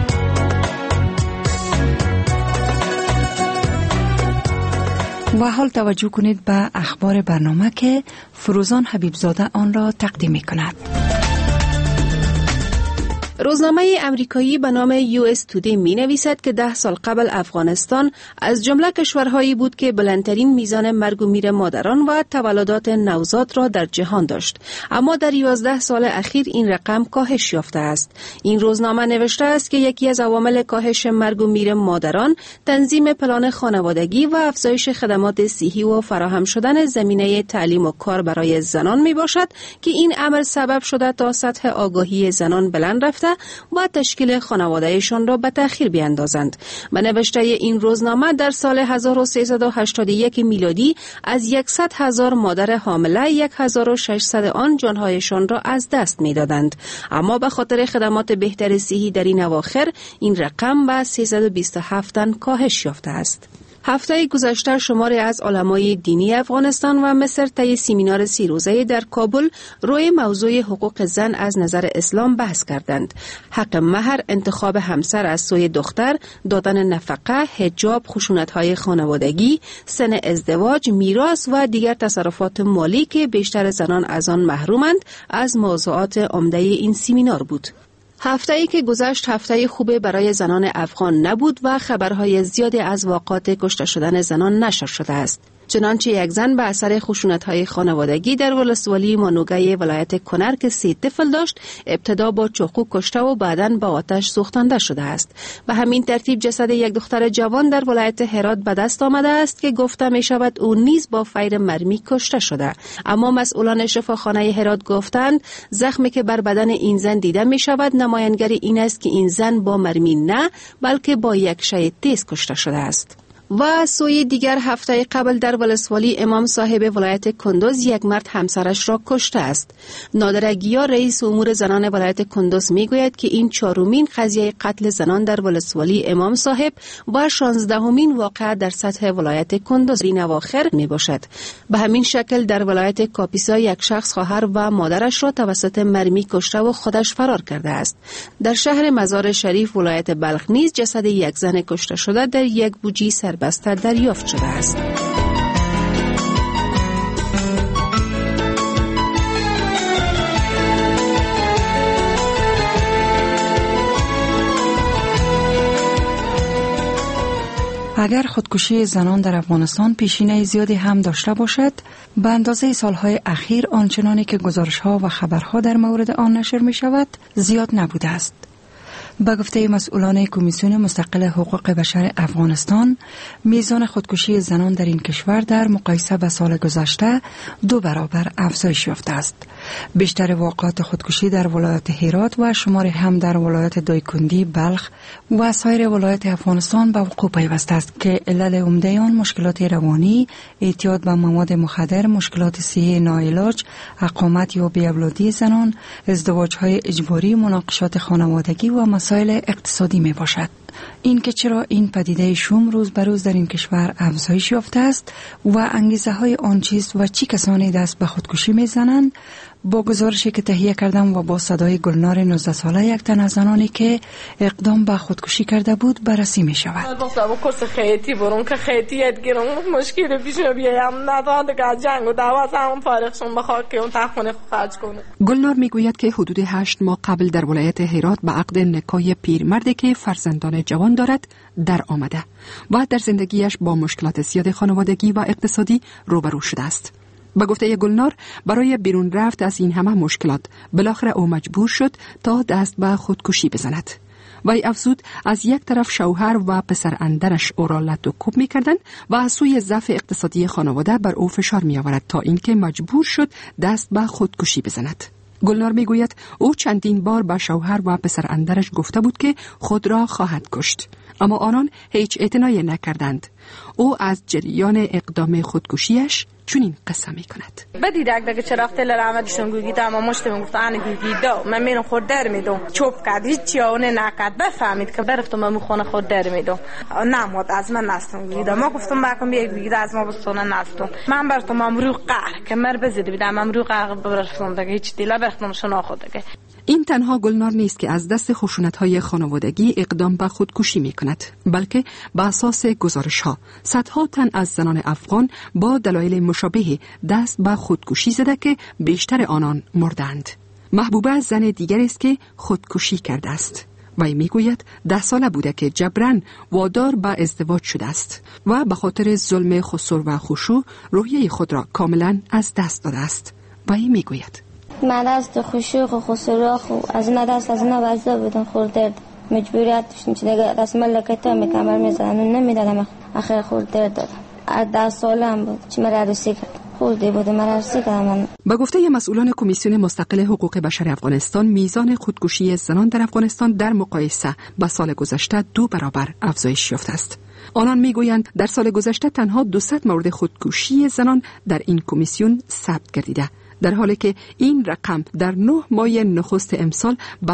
و حال توجه کنید به اخبار برنامه که فروزان حبیبزاده آن را تقدیم می کند. روزنامه امریکایی به نام US Today می نویسد که 10 سال قبل افغانستان از جمله کشورهایی بود که بلندترین میزان مرگ و میر مادران و تولدات نوزاد را در جهان داشت، اما در 11 سال اخیر این رقم کاهش یافته است. این روزنامه نوشته است که یکی از عوامل کاهش مرگ و میر مادران تنظیم پلان خانوادگی و افزایش خدمات صحی و فراهم شدن زمینه تعلیم و کار برای زنان می باشد که این امر سبب شده تا سطح آگاهی زنان بلند رفته و تشکیل خانوادهشان را به تأخیر بیاندازند. به نوشته این روزنامه در سال 1381 میلادی از 100,000 مادر حامله 1,600 آن جانهایشان را از دست می‌دادند، اما به خاطر خدمات بهتر صحی در این اواخر این رقم به 327 تن کاهش یافته است. هفته گذشته شماری از علمای دینی افغانستان و مصر طی سمینار 3 روزه در کابل روی موضوع حقوق زن از نظر اسلام بحث کردند. حق مهر، انتخاب همسر از سوی دختر، دادن نفقه، حجاب، خشونت‌های خانوادگی، سن ازدواج، میراث و دیگر تصرفات مالی که بیشتر زنان از آن محرومند از موضوعات عمده این سمینار بود. هفته‌ای که گذشت هفته خوبی برای زنان افغان نبود و خبرهای زیادی از واقعات کشته شدن زنان نشر شده است. چنانچه یک زن به اثر خشونت‌های خانوادگی در ولسوالی مانوگای ولایت کنر که 3 طفل داشت، ابتدا با چاقو کشته و بعداً با آتش سوختانده شده است. به همین ترتیب جسد یک دختر جوان در ولایت هرات به دست آمده است که گفته می شود او نیز با فیر مرمی کشته شده. اما مسئولان شفاخانه هرات گفتند زخمی که بر بدن این زن دیده می شود نمایانگر این است که این زن با مرمی نه بلکه با یک شی تیز کشته شده است. و سوی دیگر هفته قبل در ولسوالی امام صاحب ولایت کندوز یک مرد همسرش را کشته است. نادر گیا رئیس امور زنان ولایت کندوز میگوید که این 4مین قضیه قتل زنان در ولسوالی امام صاحب و 16مین واقعه در سطح ولایت کندوز این اواخر می باشد. به همین شکل در ولایت کاپیسا یک شخص خواهر و مادرش را توسط مرمی کشته و خودش فرار کرده است. در شهر مزار شریف ولایت بلخ نیز جسد یک زن کشته شده در یک بوجی سربسته دریافت شده است. اگر خودکشی زنان در افغانستان پیشینه زیادی هم داشته باشد، به اندازه سالهای اخیر آنچنانی که گزارش‌ها و خبرها در مورد آن نشر می شود زیاد نبوده است. به گفته مسئولان کمیسیون مستقل حقوق بشر افغانستان، میزان خودکشی زنان در این کشور در مقایسه با سال گذشته 2 برابر افزایش یافته است. بیشتر واقعات خودکشی در ولایت هرات و شماری هم در ولایت دایکندی، بلخ و سایر ولایت افغانستان به وقوع پیوسته است که علل عمده آن مشکلات روانی، اعتیاد به مواد مخدر، مشکلات صحی ناعلاج، اقامت یا بی‌اولادی زنان، ازدواج‌های اجباری، مناقشات خانوادگی و مسائل اقتصادی می باشد. این که چرا این پدیده شوم روز به روز در این کشور افزایش یافته است و انگیزه های آن چیست و چی کسانی دست به خودکشی می زنند، با گزارشی که تهیه کردم و با صدای گلنار 19 ساله یک تن از زنانی که اقدام به خودکشی کرده بود بررسی می شود. با کورس خیتی برون که خیتیت گیرم مشکل پیش بیایم نداد که جنگ و دعوا هم فارغشون بخواد که اون تخمونه خرج کنه. گلنار می گوید که حدود 8 ماه قبل در ولایت هرات به عقد نکاح پیرمردی که فرزندان جوان دارد در آمده و در زندگیش با مشکلات زیاد خانوادگی و اقتصادی روبرو شده است. به گفته گلنار، برای بیرون رفت از این همه مشکلات بالاخره او مجبور شد تا دست به خودکشی بزند. وی افزود از یک طرف شوهر و پسر اندرش او را لط و کوب می کردند و از سوی ضعف اقتصادی خانواده بر او فشار می آورد تا اینکه مجبور شد دست به خودکشی بزند. گلنار می گوید او چندین بار به شوهر و پسر اندرش گفته بود که خود را خواهد کشت، اما آنان هیچ اعتنایی نکردند. او از جریان اقدام خودکشیش چنین قصه می کند. بدی دیگه چراغ تل رحمتشون گوگی تا اما مشت من گفت آن گوگی دو من میرم خود در میدم چوب کرد هیچی اونه نکرد بفهمید که برفتم من خونه خود در میدم نمود از من نستم گوگی دا ما گفتم باکم بیای گوگی دا از ما بستونه نستم من برفتم امرو قهر که مر بزیدی بیدم امرو قهر برفتم دیگه هیچ دیلا برفتم شنا خود دیگه. این تنها گلنار نیست که از دست خشونت‌های خانوادگی اقدام به خودکشی می‌کند، بلکه بر اساس گزارش‌ها صدها تن از زنان افغان با دلایل مشابه دست به خودکشی زده که بیشتر آنان مردند. محبوبه زن دیگری است که خودکشی کرده است. وی میگوید 10 ساله بوده که جبران وادار به ازدواج شده است و به خاطر ظلم خسر و خشوع روحیه خود را کاملا از دست داده است. وی میگوید من دست خشوع و خسر از نه دست از نه وضع بودم خورده مجبوریت داشتم چه دیگه دست ملکتا میکمر میزنم نمیدادم آخر خورده دادم. از 10 سالم بود چه مرا عروسی کرد خورده بود مرا عروسی کردم. با گفته مسئولان کمیسیون مستقل حقوق بشر افغانستان، میزان خودکشی زنان در افغانستان در مقایسه با سال گذشته 2 برابر افزایش یافته است. آنان میگویند در سال گذشته تنها 200 مورد خودکشی زنان در این کمیسیون ثبت گردیده، در حالی که این رقم در 9 ماه نخست امسال به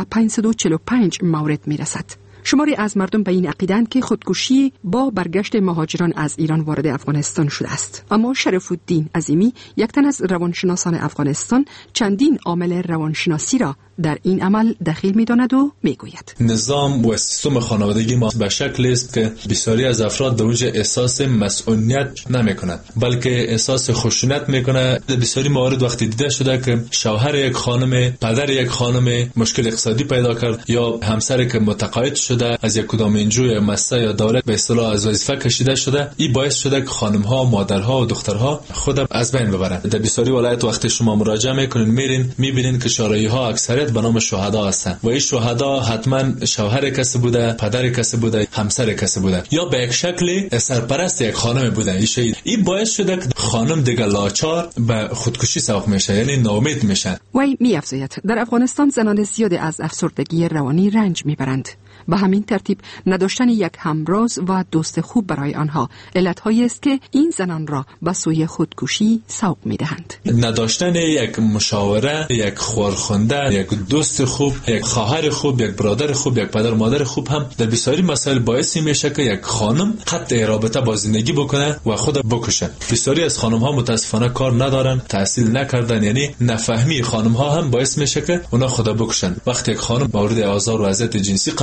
545 مورد میرسد. شماری از مردم به این عقیده‌اند که خودکشی با برگشت مهاجران از ایران وارد افغانستان شده است. اما شرف الدین عظیمی، یک تن از روانشناسان افغانستان، چندین عامل روانشناسی را در این عمل دخیل می‌داند و می‌گوید نظام و سیستم خانوادگی ما به شکلی است که بسیاری از افراد در اونجا احساس مسئولیت نمی‌کنند، بلکه احساس خشونت می‌کنند. در بسیاری موارد وقتی دیده شده که شوهر یک خانم، پدر یک خانم مشکل اقتصادی پیدا کرد یا همسری که متقاعد شده از یک کدام انجو یا مؤسسه یا دولت به اصطلاح از وظیفه کشیده شده، این باعث شده که خانم‌ها، مادرها و دخترها خود از بین ببرند. در بسیاری ولایت وقتی شما مراجعه می‌کنین می‌بینین که شارعی‌ها اکثریت به نام شهدا هستند و این شهدا حتما شوهر کسی بوده، پدر کسی بوده، همسر کسی بوده یا به یک شکلی سرپرست یک خانم بوده. این باعث شده که خانم دیگه لاچار به خودکشی سوق میشه، یعنی ناامید میشن. وی می‌افزاید در افغانستان زنان زیادی از افسردگی روانی رنج میبرند. به همین ترتیب نداشتن یک همراز و دوست خوب برای آنها علت‌هایی است که این زنان را به سوی خودکشی سوق می‌دهند. نداشتن یک مشاوره، یک خورخنده، یک دوست خوب، یک خواهر خوب، یک برادر خوب، یک پدر مادر خوب هم در بسیاری مسائل باعث میشه که یک خانم قطع رابطه با زندگی بکنه و خود بکشه. بسیاری از خانم‌ها متاسفانه کار ندارن، تحصیل نکردن، یعنی نفهمی خانم‌ها هم باعث میشه که اونا خود بکشن. وقتی یک خانم مورد آزار و اذیت جنسی قرار میگیره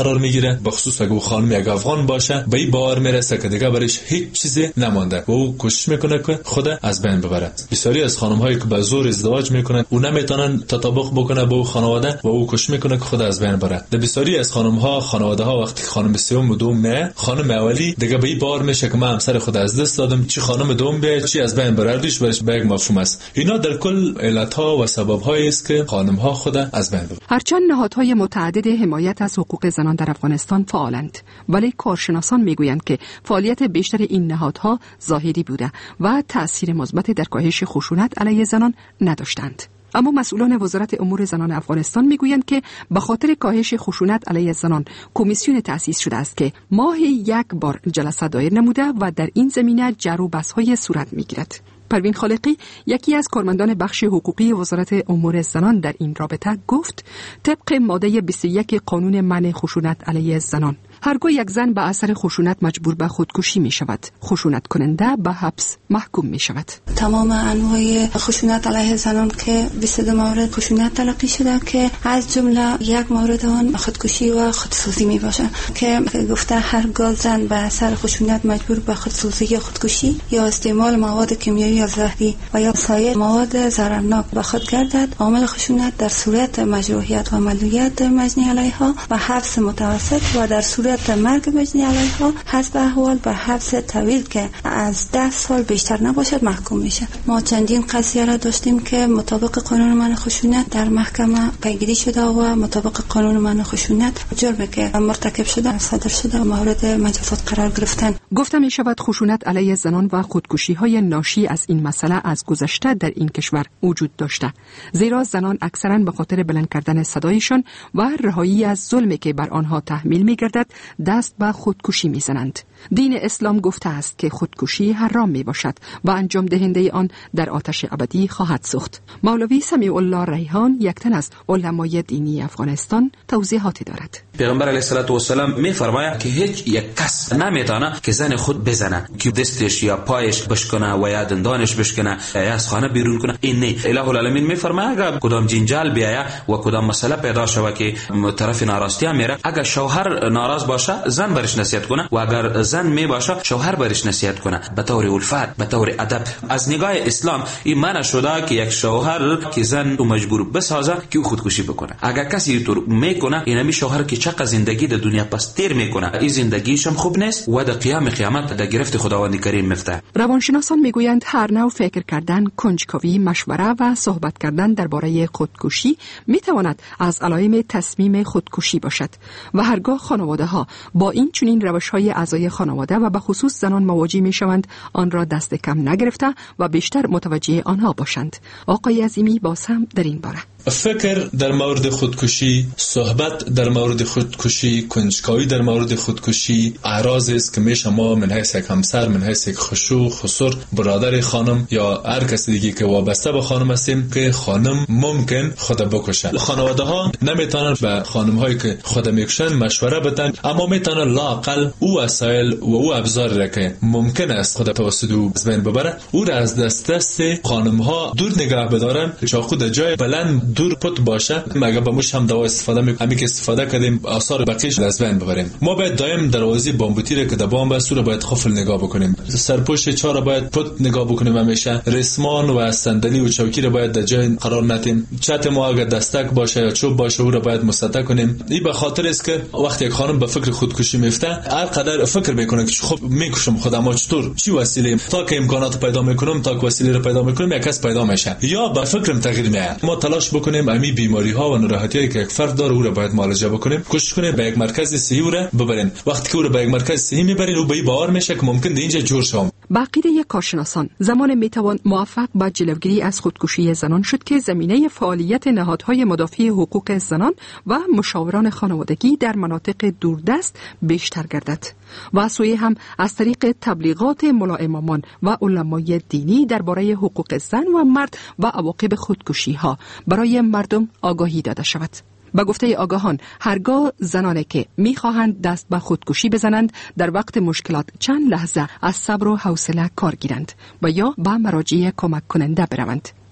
میره، بخصوص اگه خانم یک افغان باشه به این باور میرسه که دیگه برایش هیچ چیزی نمانده و او کوشش میکنه که خود از بین ببره. بسیاری از خانم هایی که به زور ازدواج میکنن و نمیتونن تطابق بکنه با خانواده و او کوشش میکنه که خود از بین بره. در بسیاری از خانم ها خانواده ها وقتی خانم سوم و دوم نه، خانم اولی دیگه به این باور میشه که من همسر خود از دست دادم، چی خانم دوم به چی از بین بردیش برش به یک مفهوم است. اینا در کل علت ها و سبب هایی است که خانم ها خود از بین ببرن. هرچند نهادهای متعدد حمایت از حقوق زنان در افغانستان فعالند، ولی کارشناسان میگویند که فعالیت بیشتر این نهادها ظاهری بوده و تأثیر مثبت در کاهش خشونت علیه زنان نداشتند. اما مسئولان وزارت امور زنان افغانستان میگویند که به خاطر کاهش خشونت علیه زنان کمیسیون تأسیس شده است که ماهی یک بار جلسه دایر نموده و در این زمینه جر و بحث‌های صورت میگیرد. پروین خالقی، یکی از کارمندان بخش حقوقی وزارت امور زنان، در این رابطه گفت طبق ماده 21 قانون منع خشونت علیه زنان، هرگاه یک زن به اثر خشونت مجبور به خودکشی می شود، خشونت کننده به حبس محکوم می شود. تمام انواع خشونت علیه زنان که 22 مورد خشونت تلقی شده که از جمله یک مورد آن خودکشی و خودسوزی می باشه که گفته هرگاه زن به اثر خشونت مجبور به خودسوزی یا خودکشی یا استعمال مواد کیمیایی یا زهری و یا سایر مواد ضررناک به خود گردد، عامل خشونت در صورت مجروحیت و معلولیت مجنی علیها و حبس متوسط و در صورت مرگ مجنی علیها حسب احوال به حبس طویل که از 10 سال بیشتر نباشد محکوم میشه. ما چندین قضیه را داشتیم که مطابق قانون منع خشونت در محکمه پیگیری شده و مطابق قانون منع خشونت جرمی که مرتکب شده صادر شده و مورد مجازات قرار گرفتن. گفته می شود خشونت علیه زنان و خودکشی های ناشی از این مسئله از گذشته در این کشور وجود داشته، زیرا زنان اکثرا به خاطر بلند کردن صدایشان و رهایی از ظلمی که بر آنها تحمیل می گردد دست به خودکشی می زنند. دین اسلام گفته است که خودکشی حرام می باشد و انجام دهنده آن در آتش ابدی خواهد سوخت. مولوی سمیع الله ریحان، یک تن از علمای دینی افغانستان، توضیحاتی دارد. پیغمبر علیه السلام می فرماید که هیچ یک کس نمیتونه که زن خود بزنه، که دستش یا پایش بشکنه و یا دندانش بشکنه یا از خانه بیرون کنه. این نه، اله العالمین می فرماید اگر کدام جنجال بیاید و کدام مسئله پیدا شود که طرف ناراستی میره، اگر شوهر ناراض باشه زن برش نصیحت کنه و اگر زن می باشه شوهر برش نصیحت کنه به طور الفت، به طور ادب. از نگاه اسلام این منع شده که یک شوهر که زن رو مجبور بسازه که او خودکشی بکنه. اگر کسی اینطور میکنه، این همی شوهر که چقدر زندگی در دنیا پس تیر میکنه، این زندگیش هم خوب نیست و در قیامت در گرفت خداوند کریم میفته. روانشناسان میگویند هر نوع فکر کردن، کنجکاوی، مشوره و صحبت کردن درباره خودکشی میتواند از علائم تصمیم خودکشی باشد و هرگاه خانواده ها با این چنین روش‌های اعضای خانواده و به خصوص زنان مواجه میشوند، آن را دست کم نگرفته و بیشتر متوجه آنها باشند. آقای عظیمی باز هم در این باره فکر در مورد خودکشی، صحبت در مورد خودکشی، کنجکاوی در مورد خودکشی اعراض است که میشه ما من حیث یک همسر، من حیث یک خسر، برادر خانم یا هر کسی دیگه که وابسته به خانم هستیم که خانم ممکن خود بکشه. خانواده ها نمیتونن به خانم هایی که خود میکشن مشوره بدن، اما میتونن لااقل او وسایل و او ابزار را که ممکن است خود توسط او از بین ببره او را از دست خانم ها دور نگه بدارن. چاقو در جای بلند دور پت باشه، مگه با مش هم دوا استفاده میکنیم که استفاده کردیم آثار بقیش از بین ببریم. ما باید دائم دروازه بامبوتی را که در بام بسته باید خفل نگاه بکنیم، سرپوش چهار باید پت نگاه بکنیم، همیشه رسمان و صندلی و چوکی را باید در جای قرار ندیم. چت ما اگر دستک باشه یا چوب باشه او را باید مستطع کنیم. این به خاطر است که وقتی یک خانم به فکر خودکشی میفته، هر قدر فکر میکنه که خب میکشم خودم، ما چطور چی وسیله تا که امکانات پیدا میکنم، تا که وسیله را پیدا میکنم یک کس پیدا میشه یا به فکرم تغییر میاد. ما تلاش بکنیم امی بیماری ها و ناراحتی که یک فرد داره او را باید معالجه بکنیم، کوشش کنیم به یک مرکز صحی او را ببریم. وقتی که او را به یک مرکز صحی میبرین او به این باور میشه که ممکن اینجا جور شوم. عقیده کارشناسان زمان میتوان موفق به جلوگیری از خودکشی زنان شد که زمینه فعالیت نهادهای مدافع حقوق زنان و مشاوران خانوادگی در مناطق دوردست بیشتر گردد و سوی هم از طریق تبلیغات ملاامامان و علمای دینی درباره حقوق زن و مرد و عواقب خودکشی ها برای مردم آگاهی داده شود. با گفته آگاهان، هرگاه زنانی که می‌خواهند دست به خودکشی بزنند در وقت مشکلات چند لحظه از صبر و حوصله کار گیرند و یا به مراجع کمک کننده بروند.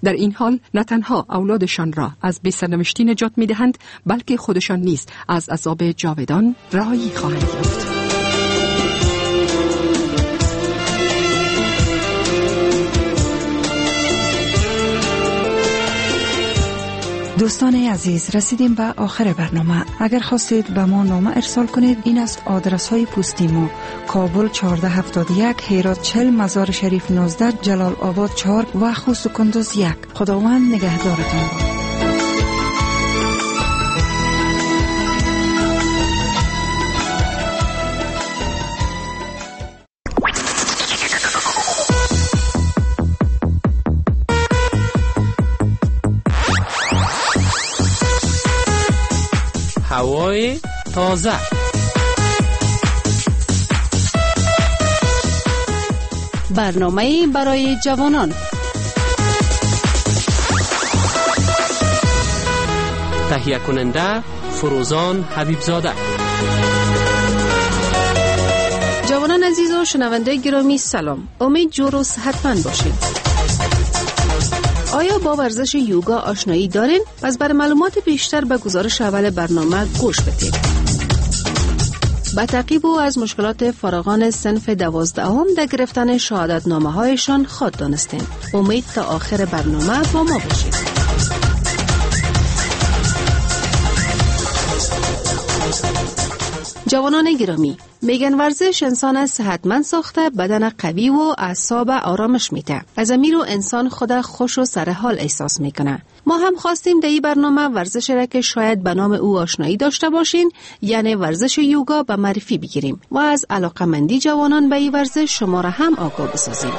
در این حال نه تنها اولادشان را از بی‌سرنوشتی نجات می‌دهند، بلکه خودشان نیز از عذاب جاودان رهایی خواهند یافت. دوستان عزیز، رسیدیم به آخر برنامه. اگر خواستید به ما نامه ارسال کنید، این است آدرس های پستی ما: کابل 1471، هرات 40، مزار شریف 19، جلال آباد 4 و خوست و کندوز 1. خداوند نگهدارتان باد. هوای تازه، برنامه برای جوانان. تهیه کننده فروزان حبیبزاده. جوانان عزیز و شنونده گرامی سلام. امید جور و صحتمند باشید. آیا با ورزش یوگا آشنایی دارین؟ پس برای معلومات بیشتر به گزارش اول برنامه گوش بدید. با تعقیب و از مشکلات فارغان صنف 12 در گرفتن شهادتنامه هایشان خود دانستیم. امید تا آخر برنامه با ما باشید. جوانان گرامی، میگن ورزش انسان صحتمند ساخته، بدن قوی و اعصاب آرامش میده. از امیر و انسان خود خوش و سرحال احساس میکنه. ما هم خواستیم در این برنامه ورزش را که شاید به نام او آشنایی داشته باشین، یعنی ورزش یوگا، به معرفی بگیریم و از علاقمندی جوانان به این ورزش شما را هم آگاه بسازیم.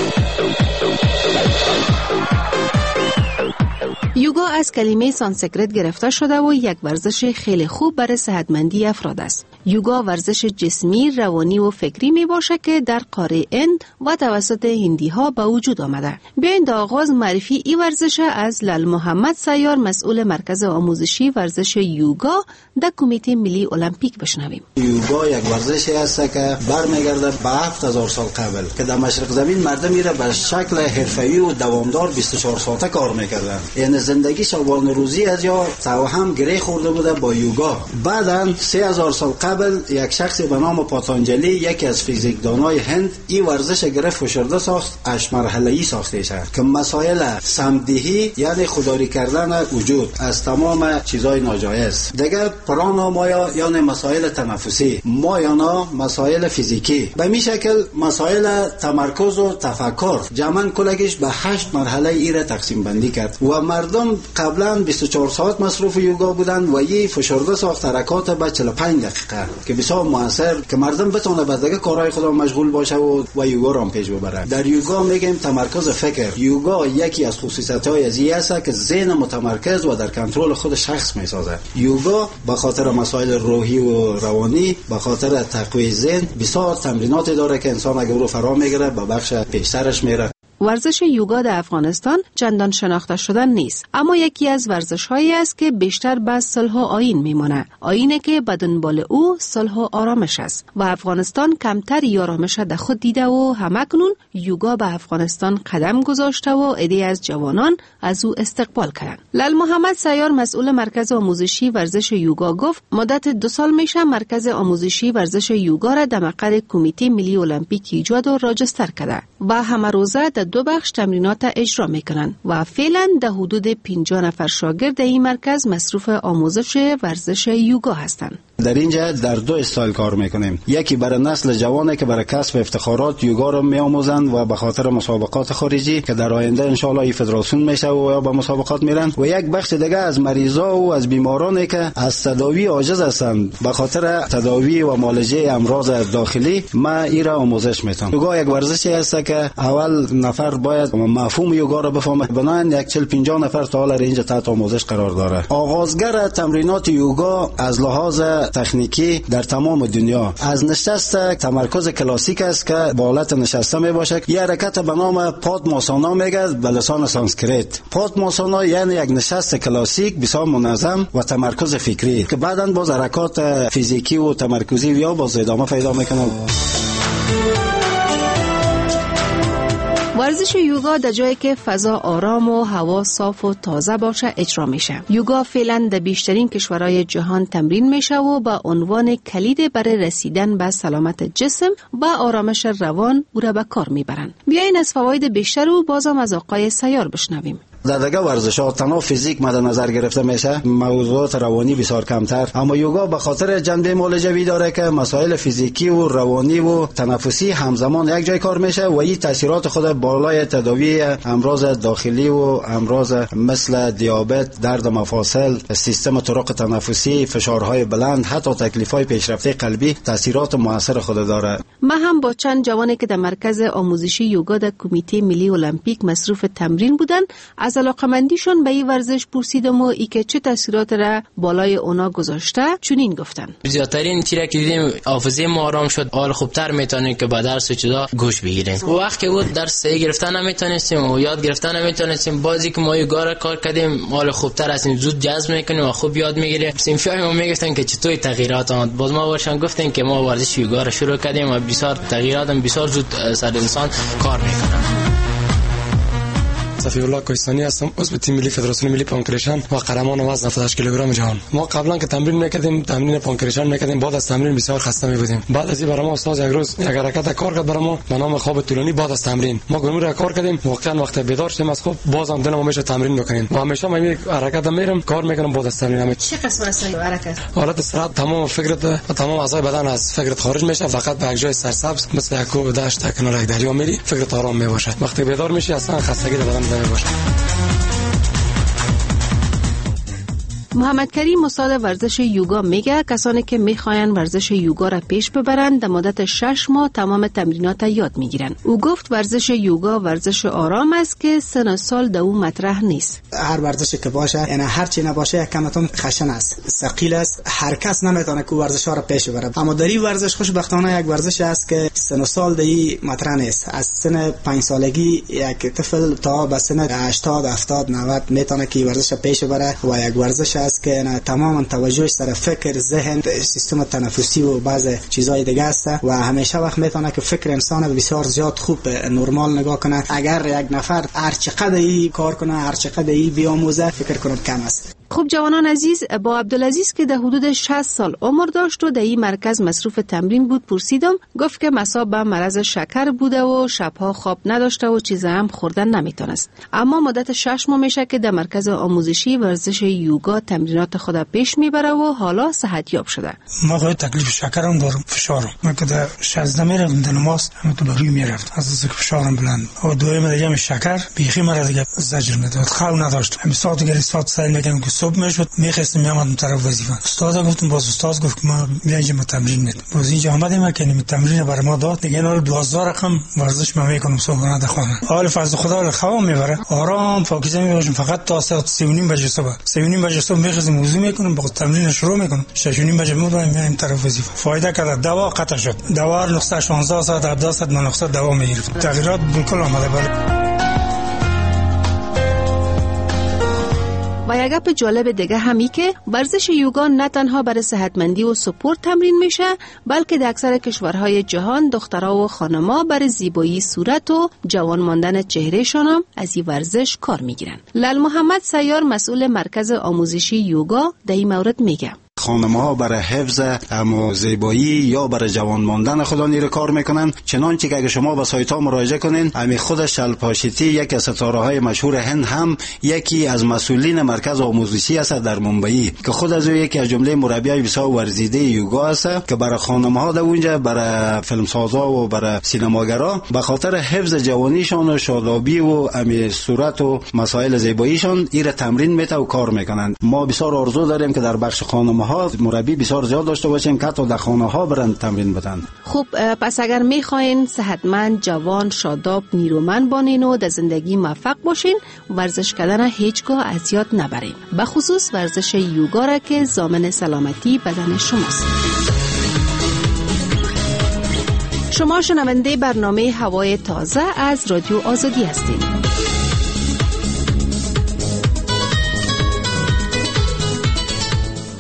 یوگا از کلمه سانسکریت گرفته شده و یک ورزش خیلی خوب برای صحتمندی افراد است. یوگا ورزش جسمی، روانی و فکری می باشه که در قاره هند و توسط هندی ها به وجود آمده. بیاین در آغاز معرفی این ورزش از لال محمد سیار، مسئول مرکز آموزشی ورزش یوگا در کمیته ملی المپیک بشنویم. یوگا یک ورزشی است که برمیگرده به 7000 سال قبل که در مشرق زمین مردم میره به شکل حرفه‌ای و دوامدار 24 ساعته کار میکردن. یعنی زندگی شبانه روزی از یا هم گره خورده بوده با یوگا. بعداً 3000 سال قبل یک شخصی به نام پاتانجلی، یکی از فیزیکدانای هند، این ورزش گرفت و شرده ساخت، 8 مرحله‌ای ساخته شد که مسائل سمدهی یعنی خودداری کردن وجود از تمام چیزای ناجایز، دیگه پرانامایا یعنی مسائل تنفسی، مایانا مسائل فیزیکی، به می شکل مسائل تمرکز و تفکر جمعاً کلگیش به 8 مرحله ای را تقسیم بندی کرد و مردم قبلا 24 ساعت مصروف یوگا بودن و یه فشرده ساخت حرکات به 45 دقیقه که بسیار موثر که مردم بتونه به دیگه کارهای خود مشغول باشه و یوگا را پیش ببره. در یوگا میگیم تمرکز فکر. یوگا یکی از خصوصیت‌های ازی است که ذهن متمرکز و در کنترل خود شخص میسازه. یوگا به خاطر مسائل روحی و روانی، به خاطر تقویت ذهن، بسیار تمرینات داره که انسان اگه رو فرا میگیره به بخش پیشترش میره. ورزش یوگا در افغانستان چندان شناخته شده نیست، اما یکی از ورزش‌هایی است که بیشتر به صلح و آیین میمونه. آیینی که به دنبال او صلح و آرامش است و افغانستان کمتر آرامش در خود دیده و همکنون یوگا به افغانستان قدم گذاشته و عده‌ای از جوانان از او استقبال کردند. لال محمد سیار، مسئول مرکز آموزشی ورزش یوگا، گفت مدت 2 سال میشه مرکز آموزشی ورزش یوگا را در مقر کمیته ملی المپیک ایجاد و راجستر کرده و همه روزه 2 بخش تمرینات اجرا میکنن و فعلا در حدود 50 نفر شاگرد این مرکز مصروف آموزش ورزش یوگا هستند. در اینجا در 2 استایل کار میکنیم. یکی برای نسل جوانه که برای کسب افتخارات یوگا رو میآموزند و به خاطر مسابقات خارجی که در آینده ان شاء الله این فدراسیون میشه و یا به مسابقات میرن، و یک بخش دیگه از مریضا و از بیمارانی که از تداوی عاجز هستند به خاطر تداوی و معالجه امراض داخلی. ما این را آموزش میتم. یوگا یک ورزشی است که اول نفر باید مفهوم یوگا را بفهمه. بنابراین یک 40-50 نفر تا حالا اینجا تحت آموزش قرار داره. آغازگر تمرینات یوگا از لحاظ تکنیکی در تمام دنیا از نشست تمرکز کلاسیک است که با حالت نشسته می باشه. یه حرکت به نام پادماسانا میگه به لسان سانسکریت. پادماسانا یعنی یک نشست کلاسیک بسیار منظم و تمرکز فکری که بعداً باز حرکات فیزیکی و تمرکزی یا باز ادامه پیدا میکنه. ورزش یوگا در جایی که فضا آرام و هوا صاف و تازه باشه اجرا میشه. یوگا فعلا در بیشترین کشورهای جهان تمرین میشه و با عنوان کلید برای رسیدن به سلامت جسم و آرامش روان او را به کار میبرن. بیاین از فواید بیشتر و بازم از آقای سیار بشنویم. در دیگه ورزش‌ها تنها فیزیک مد نظر گرفته میشه، موضوعات روانی بسیار کمتر، اما یوگا به خاطر جنبه معالجوی داره که مسائل فیزیکی و روانی و تنفسی همزمان یک جای کار میشه و این تاثیرات خود بالای تداوی امراض داخلی و امراض مثل دیابت، درد مفاصل، سیستم طرق تنفسی، فشارهای بلند، حتی تکلیف‌های پیشرفته قلبی تاثیرات موثر خود داره. ما هم با چند جوانی که در مرکز آموزشی یوگا در کمیته ملی المپیک مصروف تمرین بودن از علاقمندیشون به این ورزش پرسیدم و ای که چه تاثیرات را بالای اونا گذاشته چنین گفتن. زیادترین چیزی که دیدیم حافظه ما آرام شد، حال خوبتر میتونیم که با درس چدا گوش بگیریم. وقتی بود درس صحیح گرفتن نمیتونستیم و یاد گرفتن نمیتونستیم، بازی که ما یوگا را کار کردیم حال خوبتر هستیم، زود جذب میکنیم و خوب یاد میگیریم. سیمفای ما میگفتن که چطور تغییرات آمد، باز ما باشن گفتیم که ما ورزش یوگا را شروع کردیم و بسیار تغییرات بسیار زود سر انسان کار میکنه. صفی الله کوهستانی هستم، عضو تیم ملی فدراسیون ملی پانکریشن و قهرمان وزن 78 کیلوگرم جهان. ما قبلا که تمرین میکردیم، تمرین پانکریشن میکردیم، بعد از تمرین بسیار خسته میبودیم. بعد از این برام استاد یک روز یک حرکت کار کرد برام به نام خواب طولانی بعد از تمرین. ما گروه را کار کردیم، واقعا وقت بیدار شدیم از خواب بازم دلم همیشه تمرین میکنیم و همیشه من یک حرکت میرم کار میکنم بعد از تمرین. چه قسم است حرکت؟ حالت استراحت، تمام فکرت و تمام اعضای بدن از فکرت خارج میشه، فقط به یک جای سرسبز مثل یک کوه دشت کنار یک دریا میری، فکرت آرام میباشه. وقتی بیدار میشی اصلا خستگی در بدن نمیباشه. محمد کریم استاد ورزش یوگا میگه کسانی که میخواین ورزش یوگا را پیش ببرن در مدت 6 ماه تمام تمرینات یاد میگیرن. او گفت ورزش یوگا ورزش آرام است که سن و سال در اون مطرح نیست. هر ورزشی که باشه، یعنی هر چی نباشه کمتون خشن است، ثقیل است، هر کس نمیتونه که ورزش ها را پیش ببره. اما در این ورزش خوشبختانه یک ورزش است که سن و سال در این مطرح نیست. از سن 5 سالگی یک طفل تا به سن 80 70 90 میتونه که ورزش پیش ببره و یک ورزش است که تماما توجهش سر فکر، ذهن، سیستم تنفسی و بعض چیزای دیگه است و همیشه وقت میتونه که فکر انسان بسیار زیاد خوب نرمال نگاه کنه. اگر یک نفر هر چقدر ای کار کنه، هر چقدر ای بیاموزه، فکر کنم کم است. خوب جوانان عزیز، با عبدالعزیز که در حدود 60 سال عمر داشت و در این مرکز مصروف تمرین بود پرسیدم، گفت که مصاب به مرض شکر بوده و شبها خواب نداشته و چیز هم خوردن نمیتونست. اما مدت 6 ماه میشه که در مرکز آموزشی ورزش یوگا تمرینات خود پیش میبره و حالا صحت یاب شده. ما خود تکلیف شکرم دارم، فشارم. من که در 16 میرم در نماز همه تو بروی میرفت از اینکه فشارم بلند و دویم دیگه شکر بیخی مرا دیگه زجر میداد، خو نداشت. همین ساعت دیگه ساعت سعی میکنم که صبح میشد میخواستم میامدم طرف وظیفه. استاد گفتم باز استاد گفت ما میایم تمرین میدم. باز اینجا آمدیم که این تمرین برای ما داد دیگه. اینا رو 12 رقم ورزش ما میکنم صبحانه در خانه. حال فضل خدا خو میبره، آرام پاکیزه میباشم. فقط تا ساعت 3:30 بجه صبح 3:30 بجه صبح میخوام وضو میکنم، با تمرین شروع میکنم. 6:30 بجه میایم طرف وظیفه. فایده کرد، دوا قطع شد. دوا نقطه 16 ساعت 17 ساعت من نقطه دوا میگرفت. تغییرات بالکل آمده بالا. و یک گپ جالب دیگه همی که ورزش یوگا نه تنها برای صحتمندی و سپورت تمرین میشه، بلکه در اکثر کشورهای جهان دخترها و خانم‌ها برای زیبایی صورت و جوان ماندن چهرهشان هم از این ورزش کار میگیرن. لال محمد سیار مسئول مرکز آموزشی یوگا در این مورد میگه خانم‌ها برای حفظ اما زیبایی یا برای جوان ماندن خدا نیره کار میکنن. چنانچه که اگه شما به سایت‌ها مراجعه کنین، امی خود شلپاشیتی یکی از ستاره‌های مشهور هند هم یکی از مسئولین مرکز آموزشی است در ممبئی که خود از یکی از جمله مربیای بسیار ورزیده یوگا است که برای خانم‌ها در اونجا برای فیلمسازا و برای سینماگرا به خاطر حفظ جوانیشان و شادابی و امی صورت و مسائل زیباییشان ایره تمرین میته و کار میکنن. ما بسیار آرزو داریم که در بخش خانم‌ها مربی بسیار زیاد داشته باشیم که حتی در خانه‌ها برن تمرین بدن. خب پس اگر میخواین صحتمند، جوان، شاداب، نیرومند باشین و در زندگی موفق باشین، ورزش کردن هیچگاه از یاد نبرین، به خصوص ورزش یوگا را که ضامن سلامتی بدن شماست. شما شنونده برنامه هوای تازه از رادیو آزادی هستید.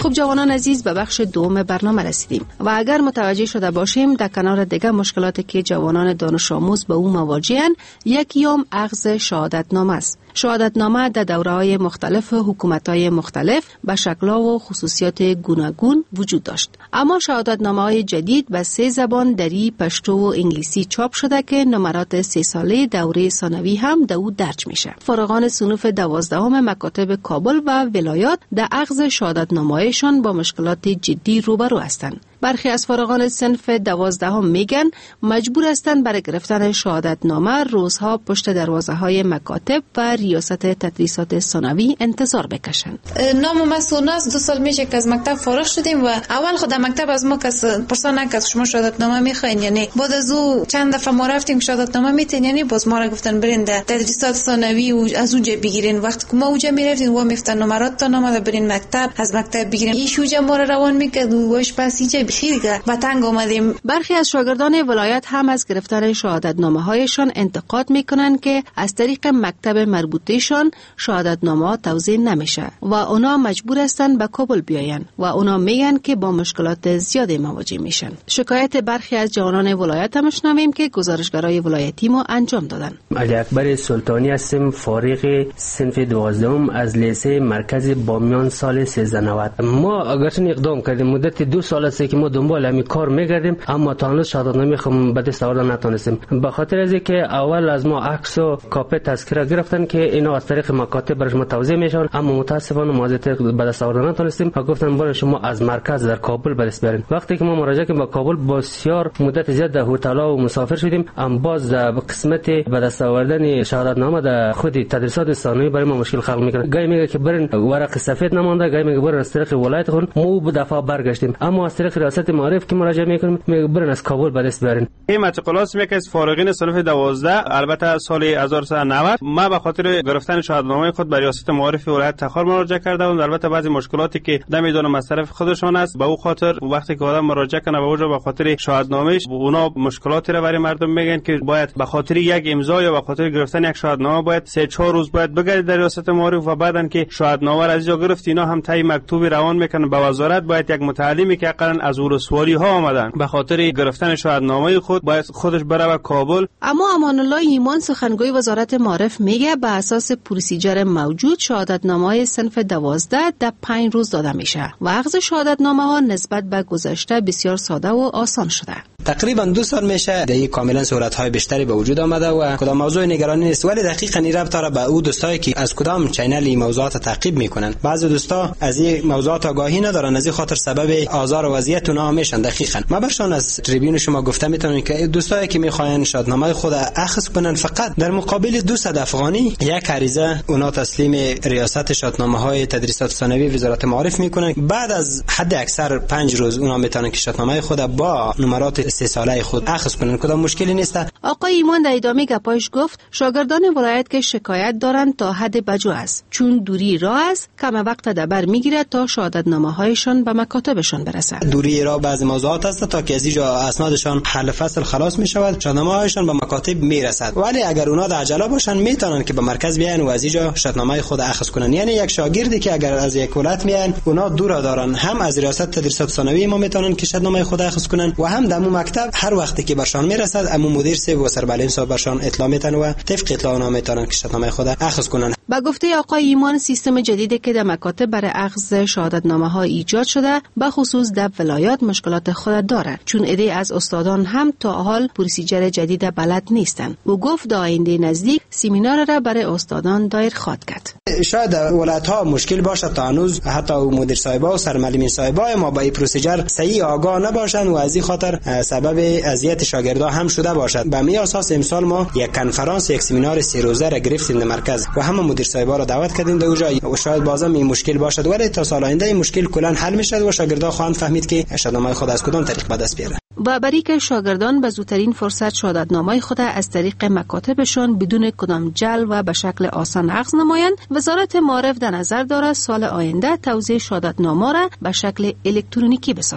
خب جوانان عزیز، به بخش دوم برنامه رسیدیم و اگر متوجه شده باشیم در کنار دیگه مشکلاتی که جوانان دانش آموز به او مواجه‌اند، یکیام اخذ شهادتنامه است. شهادتنامه در دوره‌های مختلف حکومت‌های مختلف به شکل‌ها و خصوصیات گوناگون وجود داشت. اما شهادتنامه‌های جدید به 3 زبان دری، پشتو و انگلیسی چاپ شده که نمرات 3 ساله دوره ثانوی هم در او درج میشه. فارغان صنف 12 مکاتب کابل و ولایات در اخذ شهادتنامه‌هایشان با مشکلات جدی روبرو هستند. برخی از فارغان صنف 12 میگن مجبور هستند برای گرفتن شهادتنامه روزها پشت دروازه‌های مکاتب و ریاست تدریسات ثانوی انتظار بکشند. نام ما سوناس 2 سال میشه که از مکتب فارغ شدیم و اول خود مکتب از ما کس پرسان نکرد شما شهادتنامه میخواین، یعنی بعد از او چند دفعه ما رفتیم شهادتنامه میتین، یعنی باز ما را گفتن برین در تدریسات ثانوی و از اونجا بگیرین. وقتی که ما اونجا میرفتیم و میفتن نمرات تا نامه برین مکتب، از مکتب بگیرین. این شوجه ما را روان میکرد و واش پس اینجا بخیر و تنگ اومدیم. برخی از شاگردان ولایت هم از گرفتن شهادتنامه‌هایشان انتقاد میکنند که از طریق مکتب مربوطهشان شهادتنامه توزیع نمیشه و اونا مجبور هستند به کابل بیاین و اونا میگن که با مشکلات زیادی مواجه میشن. شکایت برخی از جوانان ولایت هم شنویم که گزارشگرای ولایتی ما انجام دادن. علی اکبر سلطانی هستم، فارغ صنف 12 از لیسه مرکز بامیان سال 1390. ما اگرچه اقدام کردیم، مدت 2 سال است که ما دنبال همین کار میگردیم، اما تا هنوز شهادتنامه خودمون به دست آوردن نتونستیم. به خاطر از اینکه اول از ما عکس و کاپی تذکره گرفتن که اینا از طریق مکاتب برای ما توزیع میشن، اما متاسفانه ما از طریق به دست آوردن نتونستیم و گفتن برای شما از مرکز در کابل به دست بیارین. وقتی که ما مراجعه کردیم به کابل، بسیار مدت زیاد در هتل‌ها و مسافر شدیم، اما باز در قسمت به دست آوردن شهادتنامه در خود تدریسات ثانوی برای ما مشکل خلق میکنه. گاهی میگه که برین ورق سفید نمونده، گاهی میگه برین از طریق ولایت خون. ما به دفعه برگشتیم، اما از طریق ریاست معارف که مراجعه میکنیم میگه برین از کابل به دست بیارین. این متقلاس میگه از فارغین صنف 12 البته سال 1390 ما به خاطر گرفتن شهادتنامه خود به ریاست معارف ولایت تخار مراجعه کردم. البته بعضی مشکلاتی که نمیدونم از طرف خودشان است، به او خاطر وقتی که آدم مراجعه کنه به اونجا به خاطر شهادتنامه‌اش اونا مشکلاتی رو برای مردم میگن که باید به خاطر یک امضا یا به خاطر گرفتن یک شهادتنامه باید 3-4 روز باید بگردید در ریاست معارف و بعدن که شهادتنامه را از اینجا گرفت اینا هم تای مکتوبی روان میکنن به وزارت. باید یک متعلمی که حقاً از ولسوالی ها آمدن به خاطر گرفتن شهادتنامه خود باید خودش بره به کابل. اما امان الله ایمان سخنگوی وزارت معارف میگه به اساس پروسیجر موجود شهادتنامه صنف 12 در 5 روز داده میشه و اخذ شهادتنامه ها نسبت به گذشته بسیار ساده و آسان شده. تقریبا 2 سال میشه دیگه کاملا سهولت‌های بیشتری به وجود آمده و کدام موضوع نگرانی نیست، ولی دقیقاً این ربط داره به او دوستایی که از کدام چینل این موضوعات تعقیب میکنن. بعضی دوستا از این موضوعات آگاهی ندارن، از این خاطر سبب آزار و اذیت اونها میشن. دقیقاً ما برشان از تریبیون شما گفته میتونن که دوستایی که میخواین شهادتنامه خود اخذ کنن فقط در مقابل 200 افغانی یک عریضه اونا تسلیم ریاست شهادتنامه‌های تدریسات ثانوی وزارت معارف میکنن. بعد از حد اکثر 5 روز اونا میتونن که شهادتنامه خود با نمرات 3 ساله خود اخذ کنن. کدام مشکلی نیست. آقای ایمان در ادامه گپایش گفت شاگردان ولایت که شکایت دارند تا حد بجو است، چون دوری راه است، کم وقت در بر میگیره تا شهادتنامه هایشان به مکاتبشان برسد. دوری راه بعضی موضوعات است تا که از اینجا اسنادشان حل فصل خلاص می شود، شهادتنامه هایشان به مکاتب میرسد. ولی اگر اونا در عجله باشن میتونن که به مرکز بیان و از اینجا شهادتنامه خود اخذ کنن. یعنی یک شاگردی که اگر از یک ولایت میان اونا دور دارن، هم از ریاست تدریسات ثانوی ما میتونن که شهادتنامه خود اخذ کنن و هم در مکتب هر وقتی که برشان میرسد امو مدیر سه و سربلین صاحب برشان اطلاع میتن و طبق اطلاع اونا میتونن که شهادتنامه خود اخذ کنن. با گفته آقای ایمان سیستم جدیدی که در مکاتب برای اخذ شهادتنامه ها ایجاد شده به خصوص در ولایات مشکلات خود داره، چون عده از استادان هم تا حال پروسیجر جدید بلد نیستن. او گفت در آینده نزدیک سمینار را برای استادان دایر خواهد کرد. شاید ولایت ها مشکل باشه تا هنوز حتی مدیر صاحبا و سرمعلمین صاحبا ما با این پروسیجر صحیح آگاه نباشند و از این خاطر سبب اذیت شاگردا هم شده باشد. به می اساس امسال ما یک کنفرانس، یک سمینار 3 روزه را گرفتیم در مرکز و همه مدیر صاحبا را دعوت کردیم در اونجا و شاید بازم این مشکل باشد، ولی تا سال آینده این مشکل کلا حل میشه و شاگردا خواهند فهمید که شهادتنامه خود از کدام طریق به دست بیارن. و برای که شاگردان به زودترین فرصت شهادتنامه خود از طریق مکاتبشان بدون کدام جل و به شکل آسان اخذ نمایند، وزارت معارف در نظر دارد سال آینده توزیع شهادتنامه را به شکل الکترونیکی بسازد.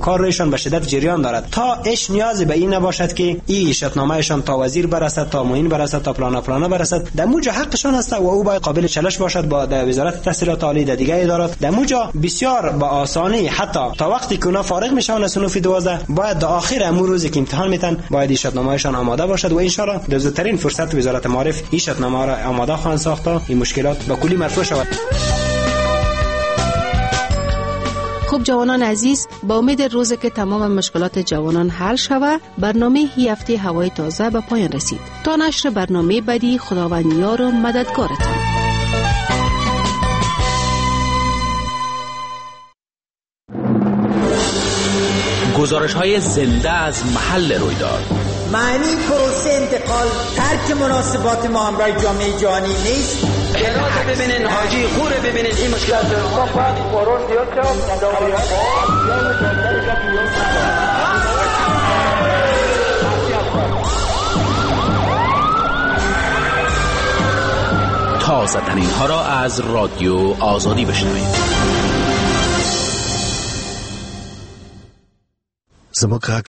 کار رویشان به شدت جریان دارد تا اش نیازی به این نباشد که این اشارتنامهشان تا وزیر برسد، تا معین برسد، تا پلانا برسد. در موجه حقشان است و او باید قابل چالش باشد با وزارت تحصیلات عالی در دیگه ادارات. در موجه بسیار با آسانی حتی تا وقتی که اونا فارغ میشن از صنف 12 باید در آخر امور روزی که امتحان میتن باید اشارتنامهشان آماده باشد و ان شاء الله در زودترین فرصت وزارت معارف اشارتنامه را آماده خواهند ساخت تا این مشکلات به کلی مرفوع شود. خب جوانان عزیز، با امید روزی که تمام مشکلات جوانان حل شود، برنامه هی هفته هوای تازه به پایان رسید. تا نشر برنامه بعدی، خداوند یار و مددگارتان. گزارش‌های زنده از محل رویداد. معنی پروسه انتقال ترک مناسبات ما همراه جامعه جهانی نیست. جنازه ببینین، حاجی خوره ببینین، این مشکلات تازه ترین ها را از رادیو آزادی بشنوید. زموږ